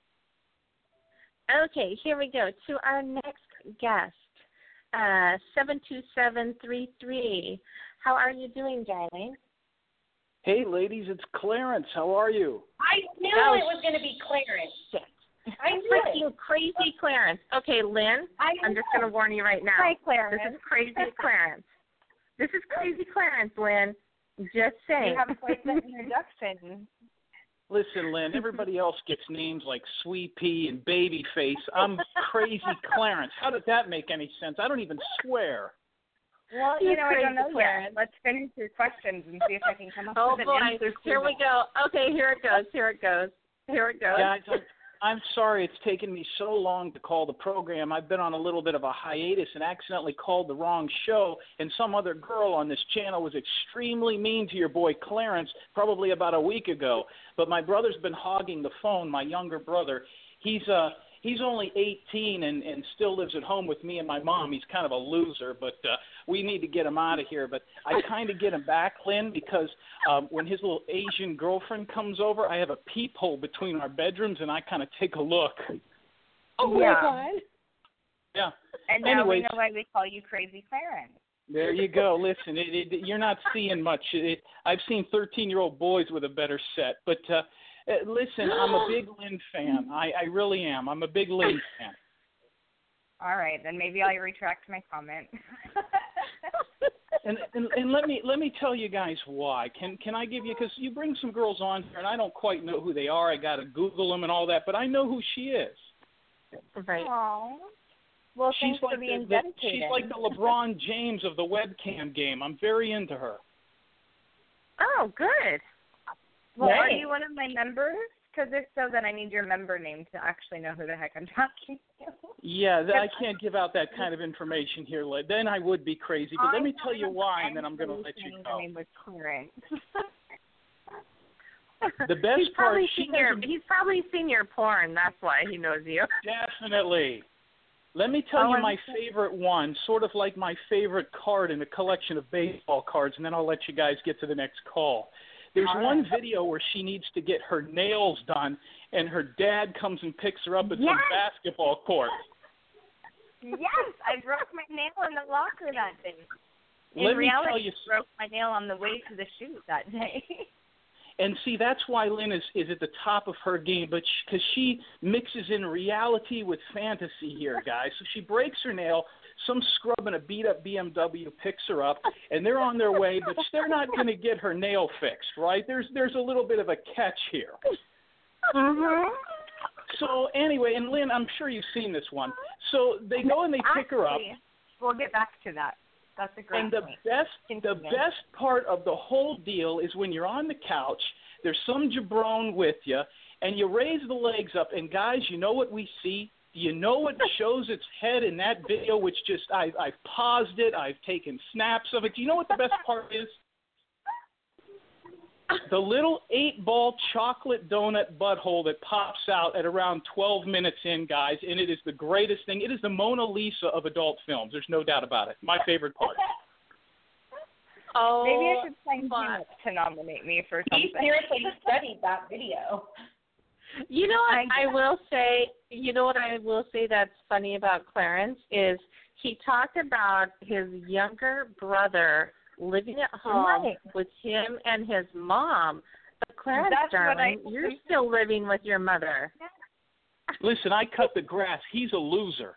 Okay, here we go to our next guest, uh, seven two seven three three. How are you doing, darling? Hey, ladies, it's Clarence. How are you? I knew Oh, it was going to be Clarence. Shit. I knew Freaking it. crazy Clarence. Okay, Lynn, I I'm just going to warn you right now. Hi, Clarence. This is crazy Clarence. This is crazy Clarence, Lynn. Just saying. You have quite the introduction. Listen, Lynn, everybody else gets names like Sweet Pea and Babyface. I'm Crazy Clarence. How did that make any sense? I don't even swear. Well, You're you know, I don't know crazy, yet. Clarence. Let's finish your questions and see if I can come up Oh, with boy. an answer. to Here we them. go. Okay, here it goes. Here it goes. Here it goes. Yeah, I, I'm sorry it's taken me so long to call the program. I've been on a little bit of a hiatus and accidentally called the wrong show, and some other girl on this channel was extremely mean to your boy Clarence probably about a week ago. But my brother's been hogging the phone, my younger brother. He's uh he's only eighteen and, and still lives at home with me and my mom. He's kind of a loser, but uh, we need to get him out of here. But I kind of get him back, Lynn, because um, when his little Asian girlfriend comes over, I have a peephole between our bedrooms, and I kind of take a look. Oh, yeah. my God. Yeah. And now Anyways, we know why we call you Crazy Clarence. There you go. Listen, it, it, you're not seeing much. It, I've seen thirteen-year-old boys with a better set, but uh, Uh, listen, I'm a big Lynn fan. I, I really am. I'm a big Lynn fan. All right, then maybe I'll retract my comment. and, and and let me let me tell you guys why. Can can I give you, because you bring some girls on here and I don't quite know who they are. I got to Google them and all that, but I know who she is. Right. Aww. Well, she's thanks like for being the, the, dedicated. she's like the LeBron James of the webcam game. I'm very into her. Oh, good. Well, nice. Are you one of my members? Because if so, then I need your member name to actually know who the heck I'm talking to. Yeah, I can't give out that kind of information here. Then I would be crazy. But I let me tell you why, and then I'm going to let you go. My name was Clarence. The best he's part, probably she seen your, he's probably seen your porn. That's why he knows you. Definitely. Let me tell oh, you my favorite one, sort of like my favorite card in a collection of baseball cards, and then I'll let you guys get to the next call. There's All one right. video where she needs to get her nails done, and her dad comes and picks her up at yes. some basketball court. Yes, I broke my nail in the locker that day. In Let reality, me tell you, I broke my nail on the way to the shoot that day. And see, that's why Lynn is, is at the top of her game, but because she, she mixes in reality with fantasy here, guys. So she breaks her nail. Some scrub in a beat-up B M W picks her up, and they're on their way, but they're not going to get her nail fixed, right? There's there's a little bit of a catch here. Mm-hmm. So anyway, and Lynn, I'm sure you've seen this one. So they go and they pick Actually, her up. We'll get back to that. That's a great And the point. best, Continue. the best part of the whole deal is when you're on the couch, there's some jabron with you, and you raise the legs up, and guys, you know what we see? Do you know what shows its head in that video, which just, I, I've paused it, I've taken snaps of it. Do you know what the best part is? The little eight-ball chocolate donut butthole that pops out at around twelve minutes in, guys, and it is the greatest thing. It is the Mona Lisa of adult films. There's no doubt about it. My favorite part. Oh, maybe I should find him to nominate me for something. He seriously studied that video. You know what I, I will say, you know what I will say that's funny about Clarence is he talked about his younger brother living at home right. with him and his mom. But Clarence, That's darling, what I, you're still living with your mother. Listen, I cut the grass. He's a loser.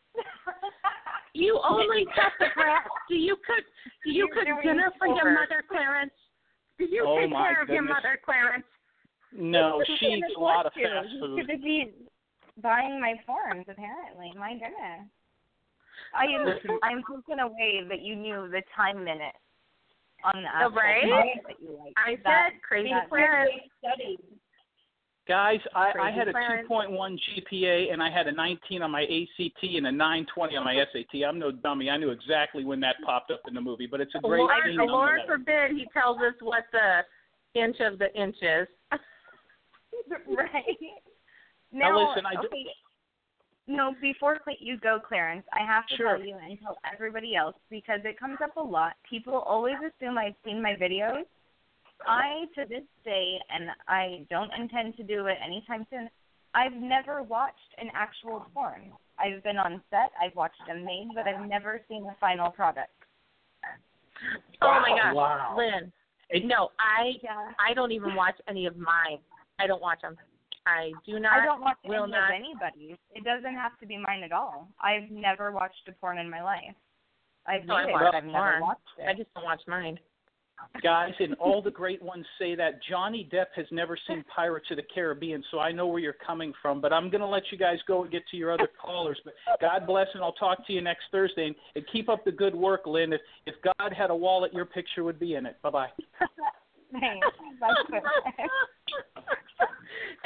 You only cut the grass. Do you cook? Do you You're cook dinner for your mother, Clarence? Do you Oh, take my care of your goodness. mother, Clarence? No, she eats a lot of fast You food. could be buying my forms, apparently. My goodness. I am, I'm taken away that you knew the time minute on the actual right? topic that you liked. I that, said crazy that, Clarence. Studied. Guys, I, I Crazy had a Clarence. two point one G P A, and I had a nineteen on my A C T and a nine twenty on my S A T. I'm no dummy. I knew exactly when that popped up in the movie, but it's a great Lord, scene. Lord nonetheless. forbid he tells us what the inch of the inch is. right. Now, Now, listen, I do- okay. No, before you go, Clarence, I have to Sure. tell you and tell everybody else because it comes up a lot. People always assume I've seen my videos. I, to this day, and I don't intend to do it anytime soon, I've never watched an actual porn. I've been on set, I've watched them made, but I've never seen the final product. Oh my gosh, Wow. Lynn. No, I Yeah. I don't even watch any of mine. I don't watch them. I do not. I don't watch will any not. of anybody's. It doesn't have to be mine at all. I've never watched a porn in my life. I've No, I made it, watch but I've never porn. watched I it. just don't watch mine. Guys, and all the great ones say that. Johnny Depp has never seen Pirates of the Caribbean, so I know where you're coming from. But I'm going to let you guys go and get to your other callers. But God bless, and I'll talk to you next Thursday. And, and keep up the good work, Lynn. If, if God had a wallet, your picture would be in it. Bye-bye. Thanks. That's good.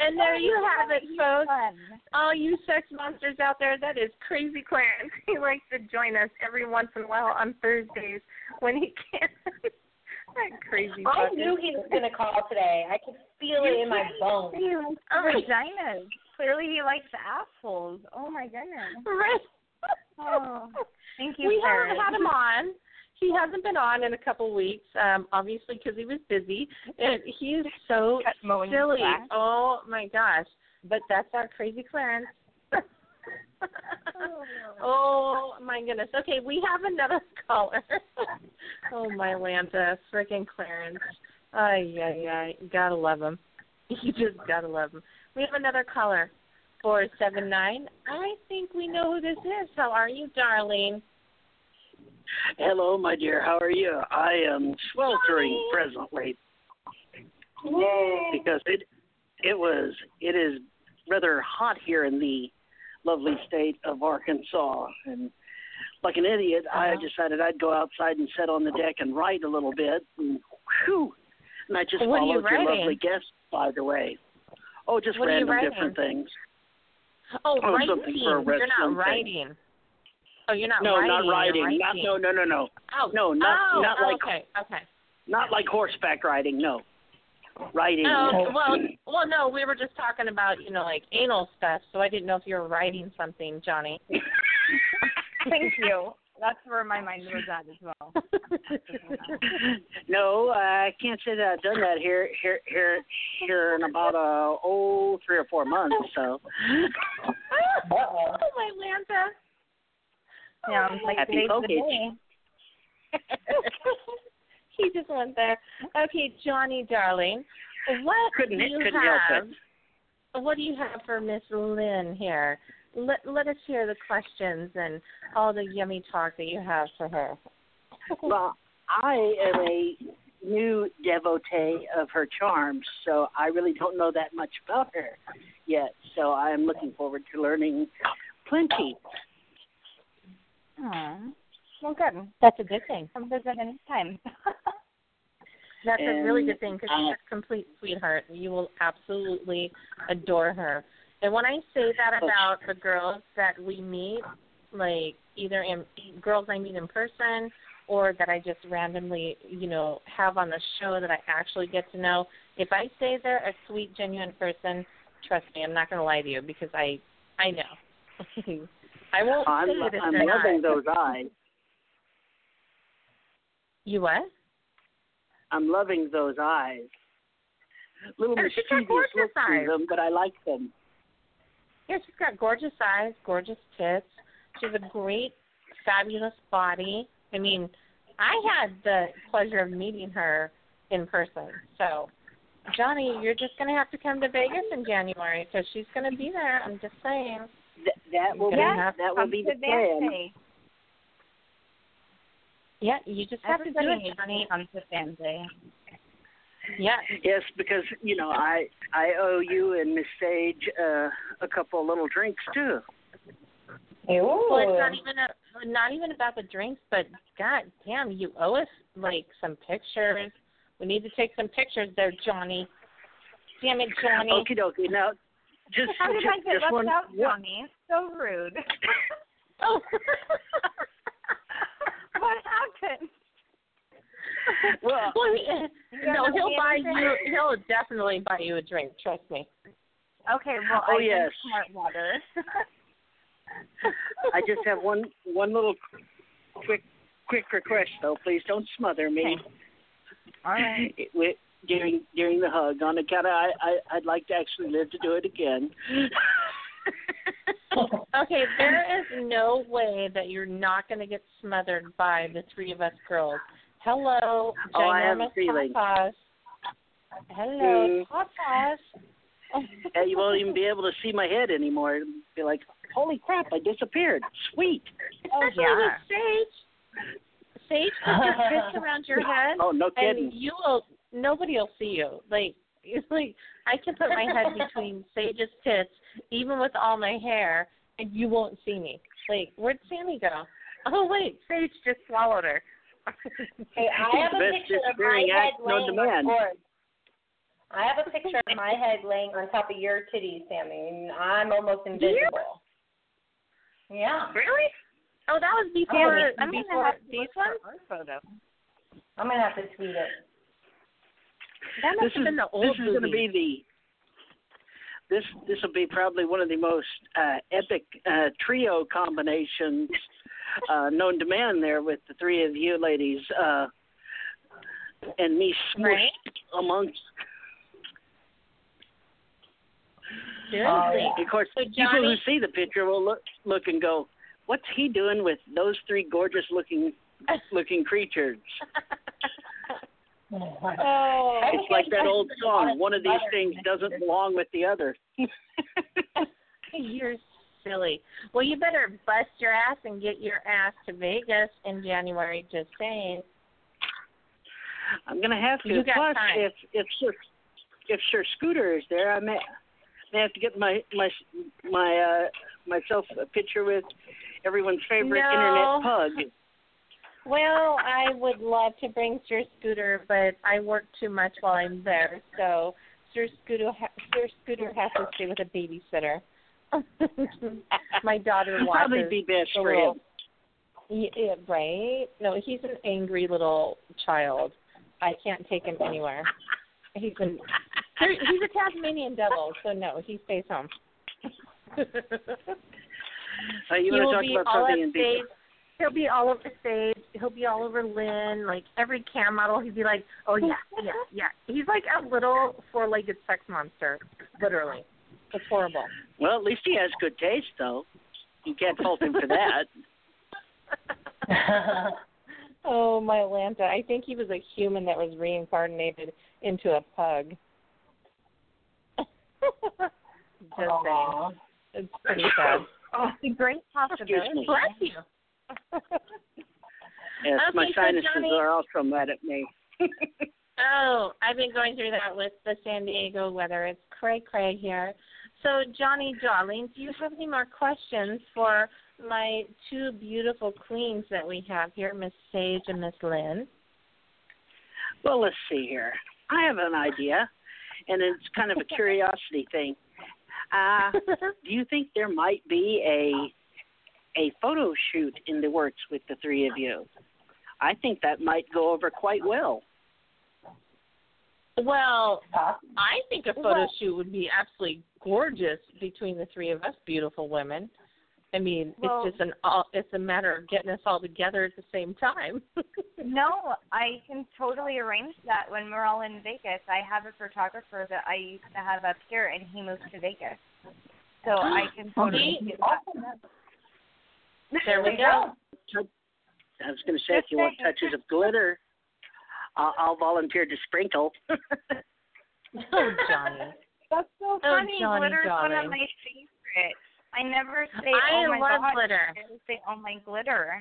And there you have it, folks. Fun. All you sex monsters out there, that is Crazy Clarence. He likes to join us every once in a while on Thursdays when he can. That crazy I fucker. knew he was going to call today. I could feel it in my bones. He likes vaginas. Clearly he likes assholes. Oh, my goodness. Right. Oh, thank you, We Clarence. haven't had him on. He hasn't been on in a couple of weeks, um, obviously because he was busy. And he is so silly. Back. Oh, my gosh. But that's our Crazy Clarence. Oh, my goodness. Okay, we have another caller. Oh, my Lanta. Frickin' Clarence. Ay, ay, ay. Gotta love him. You just gotta love him. We have another caller. four seven nine. I think we know who this is. How are you, darling? Hello, my dear. How are you? I am sweltering Hi. presently because it it was it is rather hot here in the lovely state of Arkansas, and like an idiot, Uh-huh. I decided I'd go outside and sit on the deck and write a little bit. And whew, and I just What are you followed your writing? lovely guest, by the way. Oh, just What are you random writing? different things. Oh, Oh, writing. something for a You're not wrestling thing. writing. Oh, you're not No, writing. not you're writing. Not, writing. no, no, no, no. Oh, No, not oh, not oh, like okay, okay. not like horseback riding. No, riding. Oh, well, well, no, we were just talking about, you know, like anal stuff, so I didn't know if you were writing something, Johnny. Thank you. That's where my mind was at as well. No, I can't say that I've done that here, here, here, here in about uh, oh three or four months. So. Oh, my Lanta. Yeah, it's like Happy today's the focus. day. He just went there. Okay, Johnny, darling, what Couldn't do you couldn't have? help it. What do you have for Miss Lynn here? Let let us hear the questions and all the yummy talk that you have for her. Well, I am a new devotee of her charms, so I really don't know that much about her yet. So I am looking forward to learning plenty. Aw. Well, good. That's a good thing. Come visit anytime. That's a really And, good thing because uh, she's a complete sweetheart. You will absolutely adore her. And when I say that about the girls that we meet, like either in girls I meet in person or that I just randomly, you know, have on the show that I actually get to know, if I say they're a sweet, genuine person, trust me, I'm not going to lie to you because I, I know. I won't I'm, say it if I'm they're loving not. those eyes. You what? I'm loving those eyes. Little Oh, she's got mischievous gorgeous looks to eyes. them, but I like them. Yeah, she's got gorgeous eyes, gorgeous tits. She has a great, fabulous body. I mean, I had the pleasure of meeting her in person. So, Johnny, you're just going to have to come to Vegas in January because she's going to be there. I'm just saying. Th- that will be Gonna have that will Come be to the plan. Day. Yeah, you just have Everybody to do needs it, Johnny. to come to Fan Day. Yeah. Yes, because you know I I owe you and Miss Sage uh, a couple of little drinks too. Well, it's not even a, not even about the drinks, but God damn, you owe us like some pictures. We need to take some pictures there, Johnny. Damn it, Johnny. Okie dokie. Now, just How did just, I get just left one. out, one Johnny? So rude. Oh. What happened? well, well, he, no, gonna he'll be buy anything? you. He'll definitely buy you a drink. Trust me. Okay, well, Oh, I yes. drink smart water. I just have one one little quick quick request though. Please don't smother me. Okay. All right. It- wi- during during the hug. On account of I, I I'd like to actually live to do it again. Okay, there is no way that you're not going to get smothered by the three of us girls. Hello, Oh, I have a ginormous feeling. tatas. Hello, Mm. tatas. And you won't even be able to see my head anymore. It'll be like, holy crap, I disappeared. Sweet. Especially yeah. with Sage. Sage puts her fist around your head, Oh, no kidding. and you will. Nobody will see you. Like it's like I can put my head between Sage's tits, even with all my hair, and you won't see me. Like, where'd Sammy go? Oh wait, Sage just swallowed her. Hey, I have a Best picture of my disappearing head act known to laying on man. board. I have a picture of my head laying on top of your titties, Sammy, and I'm almost invisible. Yeah. Really? Oh, that was before. Oh, I'm before gonna have to these look for ones. our photo. I'm gonna have to tweet it. That must This have is been the old this is going to movie. be the this this will be probably one of the most uh, epic uh, trio combinations uh, known to man. There with the three of you ladies uh, and me smushed Right. amongst. Seriously. Of course, So people Johnny- who see the picture will look look and go, "What's he doing with those three gorgeous looking looking creatures?" Oh, It's like that old song, one of these things doesn't belong with the other. you're silly. Well, you better bust your ass and get your ass to Vegas in January. Just saying. I'm gonna have to. You got Plus, time. if if Sir if Sir Scooter is there, I may may have to get my my my uh myself a picture with everyone's favorite No. internet pug. Well, I would love to bring Sir Scooter, but I work too much while I'm there, so Sir Scooter ha- Sir Scooter has to stay with a babysitter. My daughter It'd watches. probably be best the for little, him. Yeah, yeah, right? No, he's an angry little child. I can't take him anywhere. He's an he's a Tasmanian devil, so no, he stays home. Uh, you he want will to talk be about all something up in stage. detail? He'll be all over stage. He'll be all over Lynn. Like every cam model, he'd be like, "Oh yeah, yeah, yeah." He's like a little four-legged sex monster, literally. It's horrible. Well, at least he has good taste, though. You can't fault him for that. Oh my Atlanta! I think he was a human that was reincarnated into a pug. Just saying. It's pretty sad. Oh, it's a great Excuse possibility. me. Bless you. Yes, my Okay, so sinuses Johnny- are also mad at me. Oh, I've been going through that with the San Diego weather. It's cray cray here. So, Johnny, darling, do you have any more questions for my two beautiful queens that we have here, Miss Sage and Miss Lynn? Well, let's see here. I have an idea, and it's kind of a curiosity thing. Uh, do you think there might be a a photo shoot in the works with the three of you? I think that might go over quite well. Well, I think a photo Well- shoot would be absolutely gorgeous between the three of us beautiful women. I mean, Well- it's just an all, it's a matter of getting us all together at the same time. No, I can totally arrange that when we're all in Vegas. I have a photographer that I used to have up here, and he moved to Vegas. So I can totally See? do that. There we go. I was going to say, if you want touches of glitter, I'll, I'll volunteer to sprinkle. Oh, Johnny. That's so Oh, funny. Johnny, Glitter's one darling. of my favorites. I never say, I oh my love God. glitter. I always say, oh my glitter.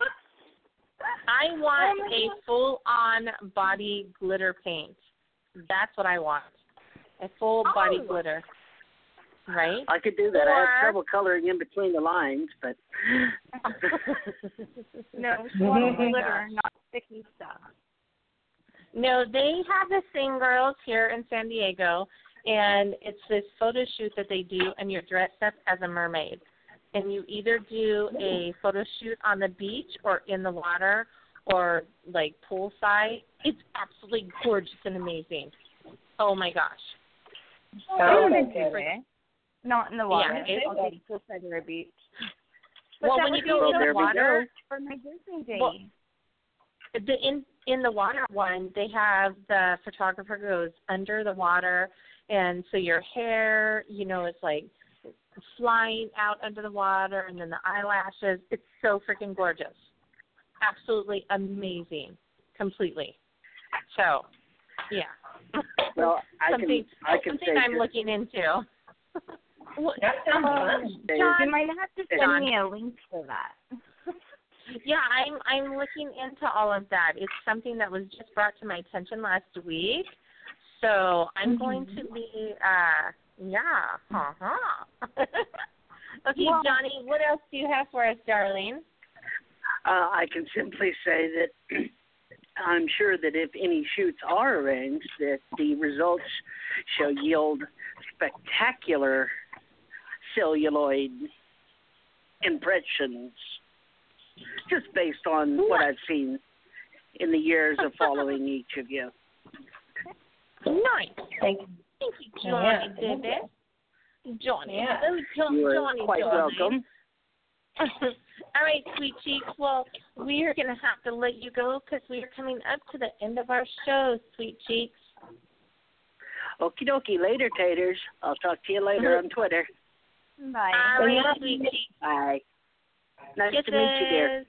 I want Oh my a full-on body glitter paint. That's what I want. A full body Oh. glitter. Right? I could do that. I Or- have trouble coloring in between the lines, but No, she wants glitter, not sticky stuff. No, they have this thing, girls, here in San Diego, and it's this photo shoot that they do, and you're dressed up as a mermaid. And you either do a photo shoot on the beach or in the water or, like, poolside. It's absolutely gorgeous and amazing. Oh, my gosh. I Oh, want to okay. do it. Not in the water. Yeah, it's- I'll take to a beach. But Well, that when would you be go in so the there we water, go. for my Disney day. Well, the in in the water one, they have the photographer goes under the water, and so your hair, you know, it's like flying out under the water, and then the eyelashes. It's so freaking gorgeous, absolutely amazing, completely. So, yeah, well, I something can I can something say I'm just- looking into. Well, That sounds um, fun. John, You might have to send John. me a link for that. Yeah, I'm I'm looking into all of that. It's something that was just brought to my attention last week. So I'm Mm-hmm. going to be uh yeah. Uh-huh. Okay, Well- Johnny, what else do you have for us, darling? Uh, I can simply say that I'm sure that if any shoots are arranged, that the results shall yield spectacular celluloid impressions, just based on what I've seen in the years of following each of you. Nice. Thank you. Thank you, Johnny, Yeah. did it. Johnny. Yeah. Oh, John, You are Johnny, quite Johnny. welcome. All right, sweet cheeks. Well, we are going to have to let you go because we are coming up to the end of our show, sweet cheeks. Okie dokie. Later, taters. I'll talk to you later on Twitter. Bye. All right, sweet cheeks. Bye. Nice Kisses. to meet you, dear.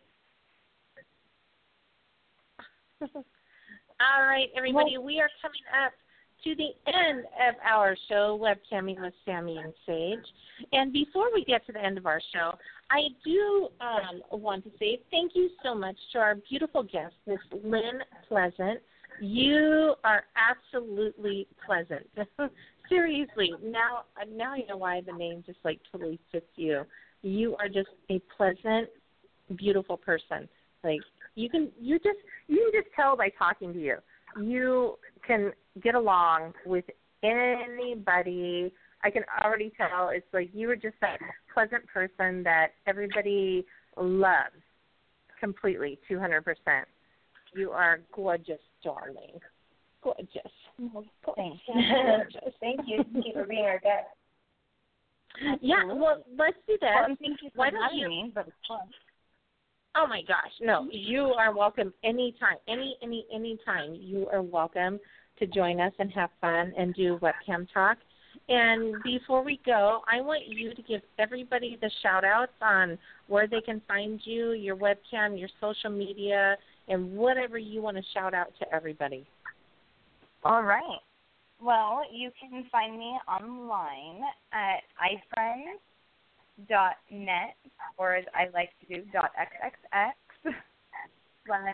All right, everybody. We are coming up to the end of our show, Webcamming with Sammy and Sage. And before we get to the end of our show, I do um, want to say thank you so much to our beautiful guest, Miss Lynn Pleasant. You are absolutely pleasant. Seriously, now now I know why the name just like totally fits you. You are just a pleasant, beautiful person. Like you can you just you can just tell by talking to you. You can get along with anybody. I can already tell. It's like you are just that pleasant person that everybody loves completely, two hundred percent. You are gorgeous, darling. Gorgeous. Thanks. Gorgeous. Thank you. Thank you for being our guest. Yeah, well, let's do this. Well, thank you for Why don't having you? me, but it's fun. Oh my gosh, no! You are welcome anytime, any, any, any time. You are welcome to join us and have fun and do webcam talk. And before we go, I want you to give everybody the shout outs on where they can find you, your webcam, your social media, and whatever you want to shout out to everybody. All right. Well, you can find me online at ifriends dot net, or as I like to do, dot xxx slash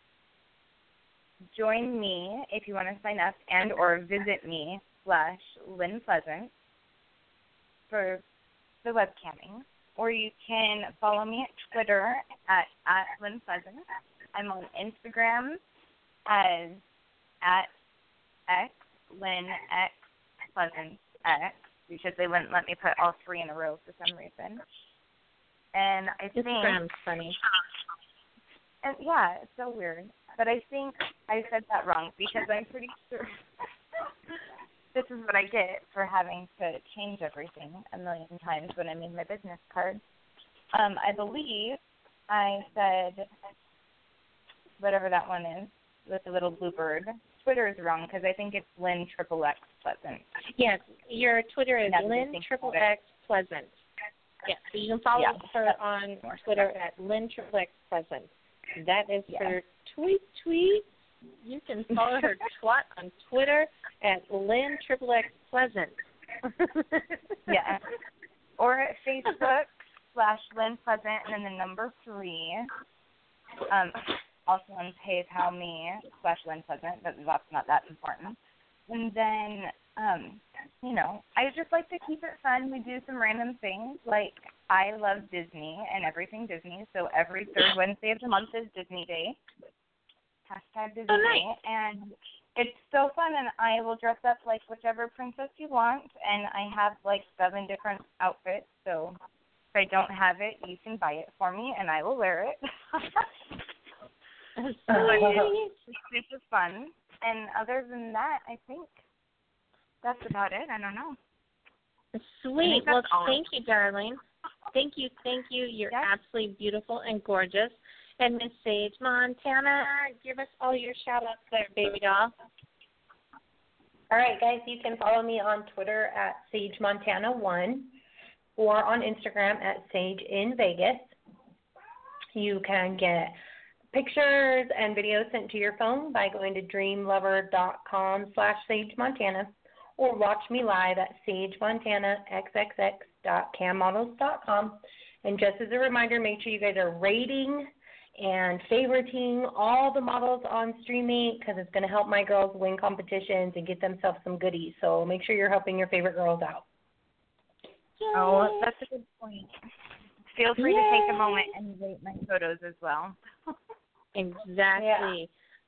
join me if you want to sign up, and or visit me slash Lynn Pleasant for the webcamming. Or you can follow me at Twitter at, at Lynn Pleasant. I'm on Instagram as at X Lynn X Pleasant X, because they wouldn't let me put all three in a row for some reason. And I think Instagram's funny. And yeah, it's so weird. But I think I said that wrong because I'm pretty sure this is what I get for having to change everything a million times when I made my business card. Um, I believe I said whatever that one is with the little blue bird. Twitter is wrong because I think it's Lynn Triple X Pleasant. Yes, your Twitter is Now that I Lynn think Triple about it. X Pleasant. Yes, so you can follow Yeah. her on Twitter at Lynn Triple X Pleasant. That is Yeah. her tweet tweet. You can follow her twat on Twitter at Lynn Triple X Pleasant. Yeah. Or at Facebook slash Lynn Pleasant and then the number three. Um, also on PayPal me slash Lynn Pleasant, but that's not that important. And then, um, you know, I just like to keep it fun. We do some random things. Like, I love Disney and everything Disney, so every third Wednesday of the month is Disney Day. Hashtag Disney Oh, Day. nice. And it's so fun, and I will dress up like whichever princess you want, and I have like seven different outfits, so if I don't have it, you can buy it for me, and I will wear it. That's But sweet. it's super fun. And other than that, I think that's about it. I don't know. Sweet. that's Well, all. thank you, darling. Thank you, thank you. You're Yeah. absolutely beautiful and gorgeous. And Miss Sage Montana, give us all your shout-outs there, baby doll. All right, guys, you can follow me on Twitter at Sage Montana one or on Instagram at Sage in Vegas. You can get pictures and videos sent to your phone by going to dreamlover.com slash Sage Montana or watch me live at sagemontanaxxx.cammodels dot com. And just as a reminder, make sure you guys are rating and favoriting all the models on StreamMate because it's going to help my girls win competitions and get themselves some goodies. So make sure you're helping your favorite girls out. Oh, that's a good point. Feel free Yay. to take a moment and rate my photos as well. Exactly.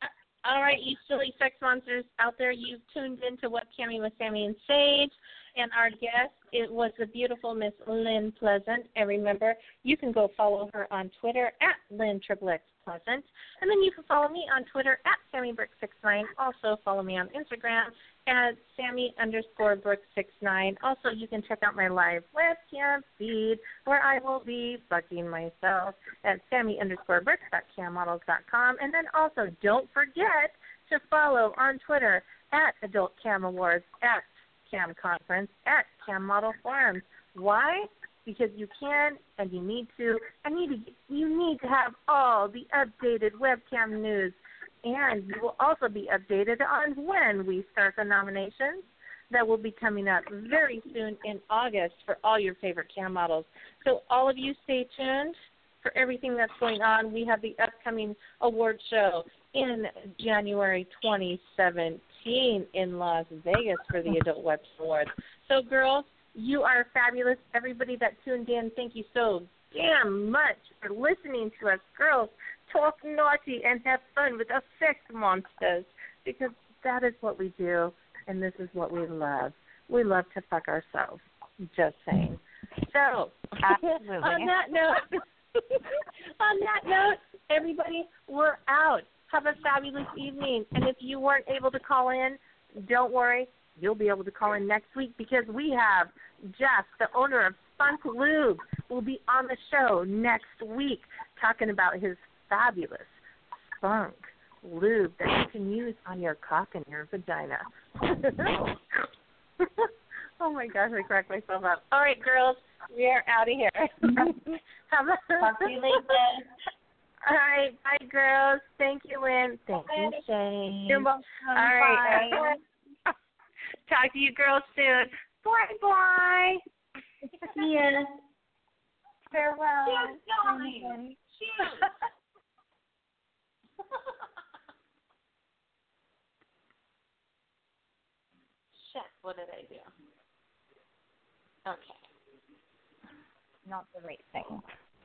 All right, you silly sex monsters out there, you've tuned in to Webcamming with Sammy and Sage, and our guest, it was the beautiful Miss Lynn Pleasant. And remember, you can go follow her on Twitter at Lynn Triple X Pleasant, and then you can follow me on Twitter at Sammy Brick six nine. Also, follow me on Instagram at Sammy underscore Brick six nine. Also, you can check out my live webcam feed where I will be fucking myself at Sammy underscore Brick dot cam models dot com. And then also, don't forget to follow on Twitter at Adult Cam Awards, at Cam Conference, at Cam Model Forums. Why? Because you can and you need to, and you need to, you need to have all the updated webcam news. And you will also be updated on when we start the nominations. That will be coming up very soon in August for all your favorite cam models. So all of you stay tuned for everything that's going on. We have the upcoming award show in January twenty seventeen in Las Vegas for the Adult Web Awards. So, girls, you are fabulous. Everybody that tuned in, thank you so damn much for listening to us girls talk naughty and have fun with us sex monsters, because that is what we do, and this is what we love. We love to fuck ourselves. Just saying. So, on that note, on that note, everybody, we're out. Have a fabulous evening. And if you weren't able to call in, don't worry. You'll be able to call in next week, because we have Jeff, the owner of Spunk Lube, will be on the show next week talking about his fabulous Spunk Lube that you can use on your cock and your vagina. Oh, my gosh, I cracked myself up. All right, girls, we are out of here. Have a Talk to you later. All right, bye, girls. Thank you, Lynn. Thank you, Shane. You're welcome. All right. Bye. Talk to you girls soon. Bye, bye. See ya. Farewell. She's going. Shoot. Shit, what did I do? Okay. Not the right thing.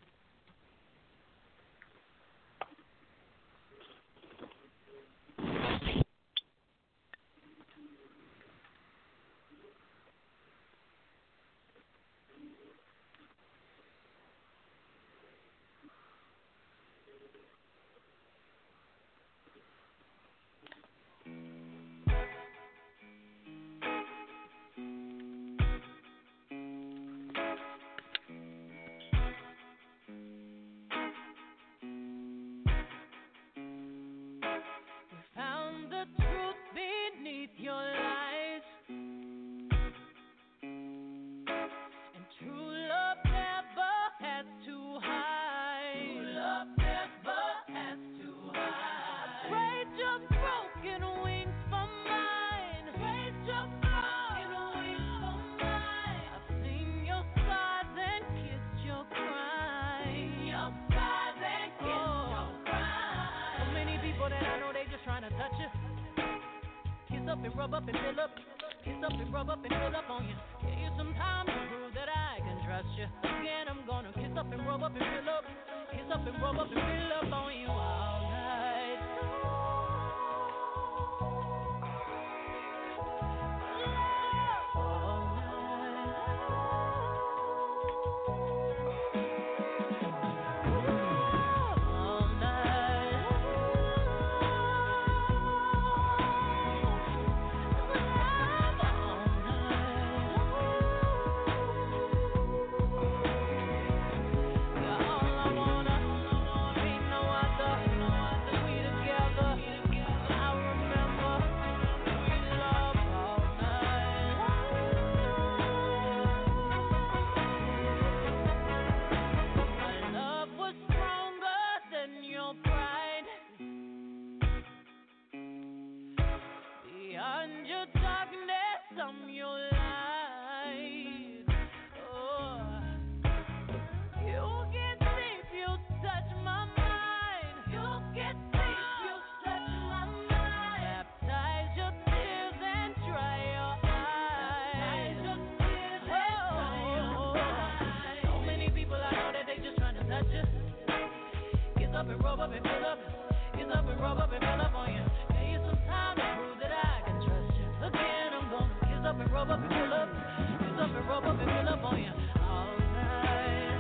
up and rub up and fill up. Kiss up and rub up and fill up on you. Give you some time to prove that I can trust you. Again, I'm gonna kiss up and rub up and fill up. Kiss up and rub up and fill up on you all night. All up and rub up and fill up. Kiss up and rub up and fill up on you. rub up and fill up. Kiss up and rub up and fill up on you all night.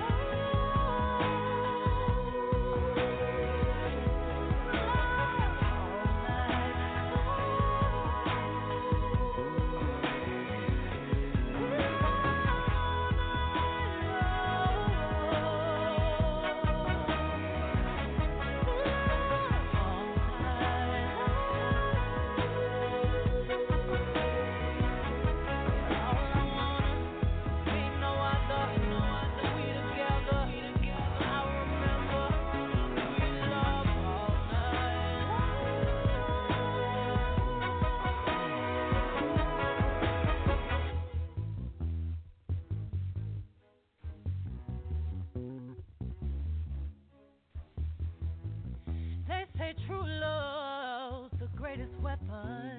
They say true love's the greatest weapon.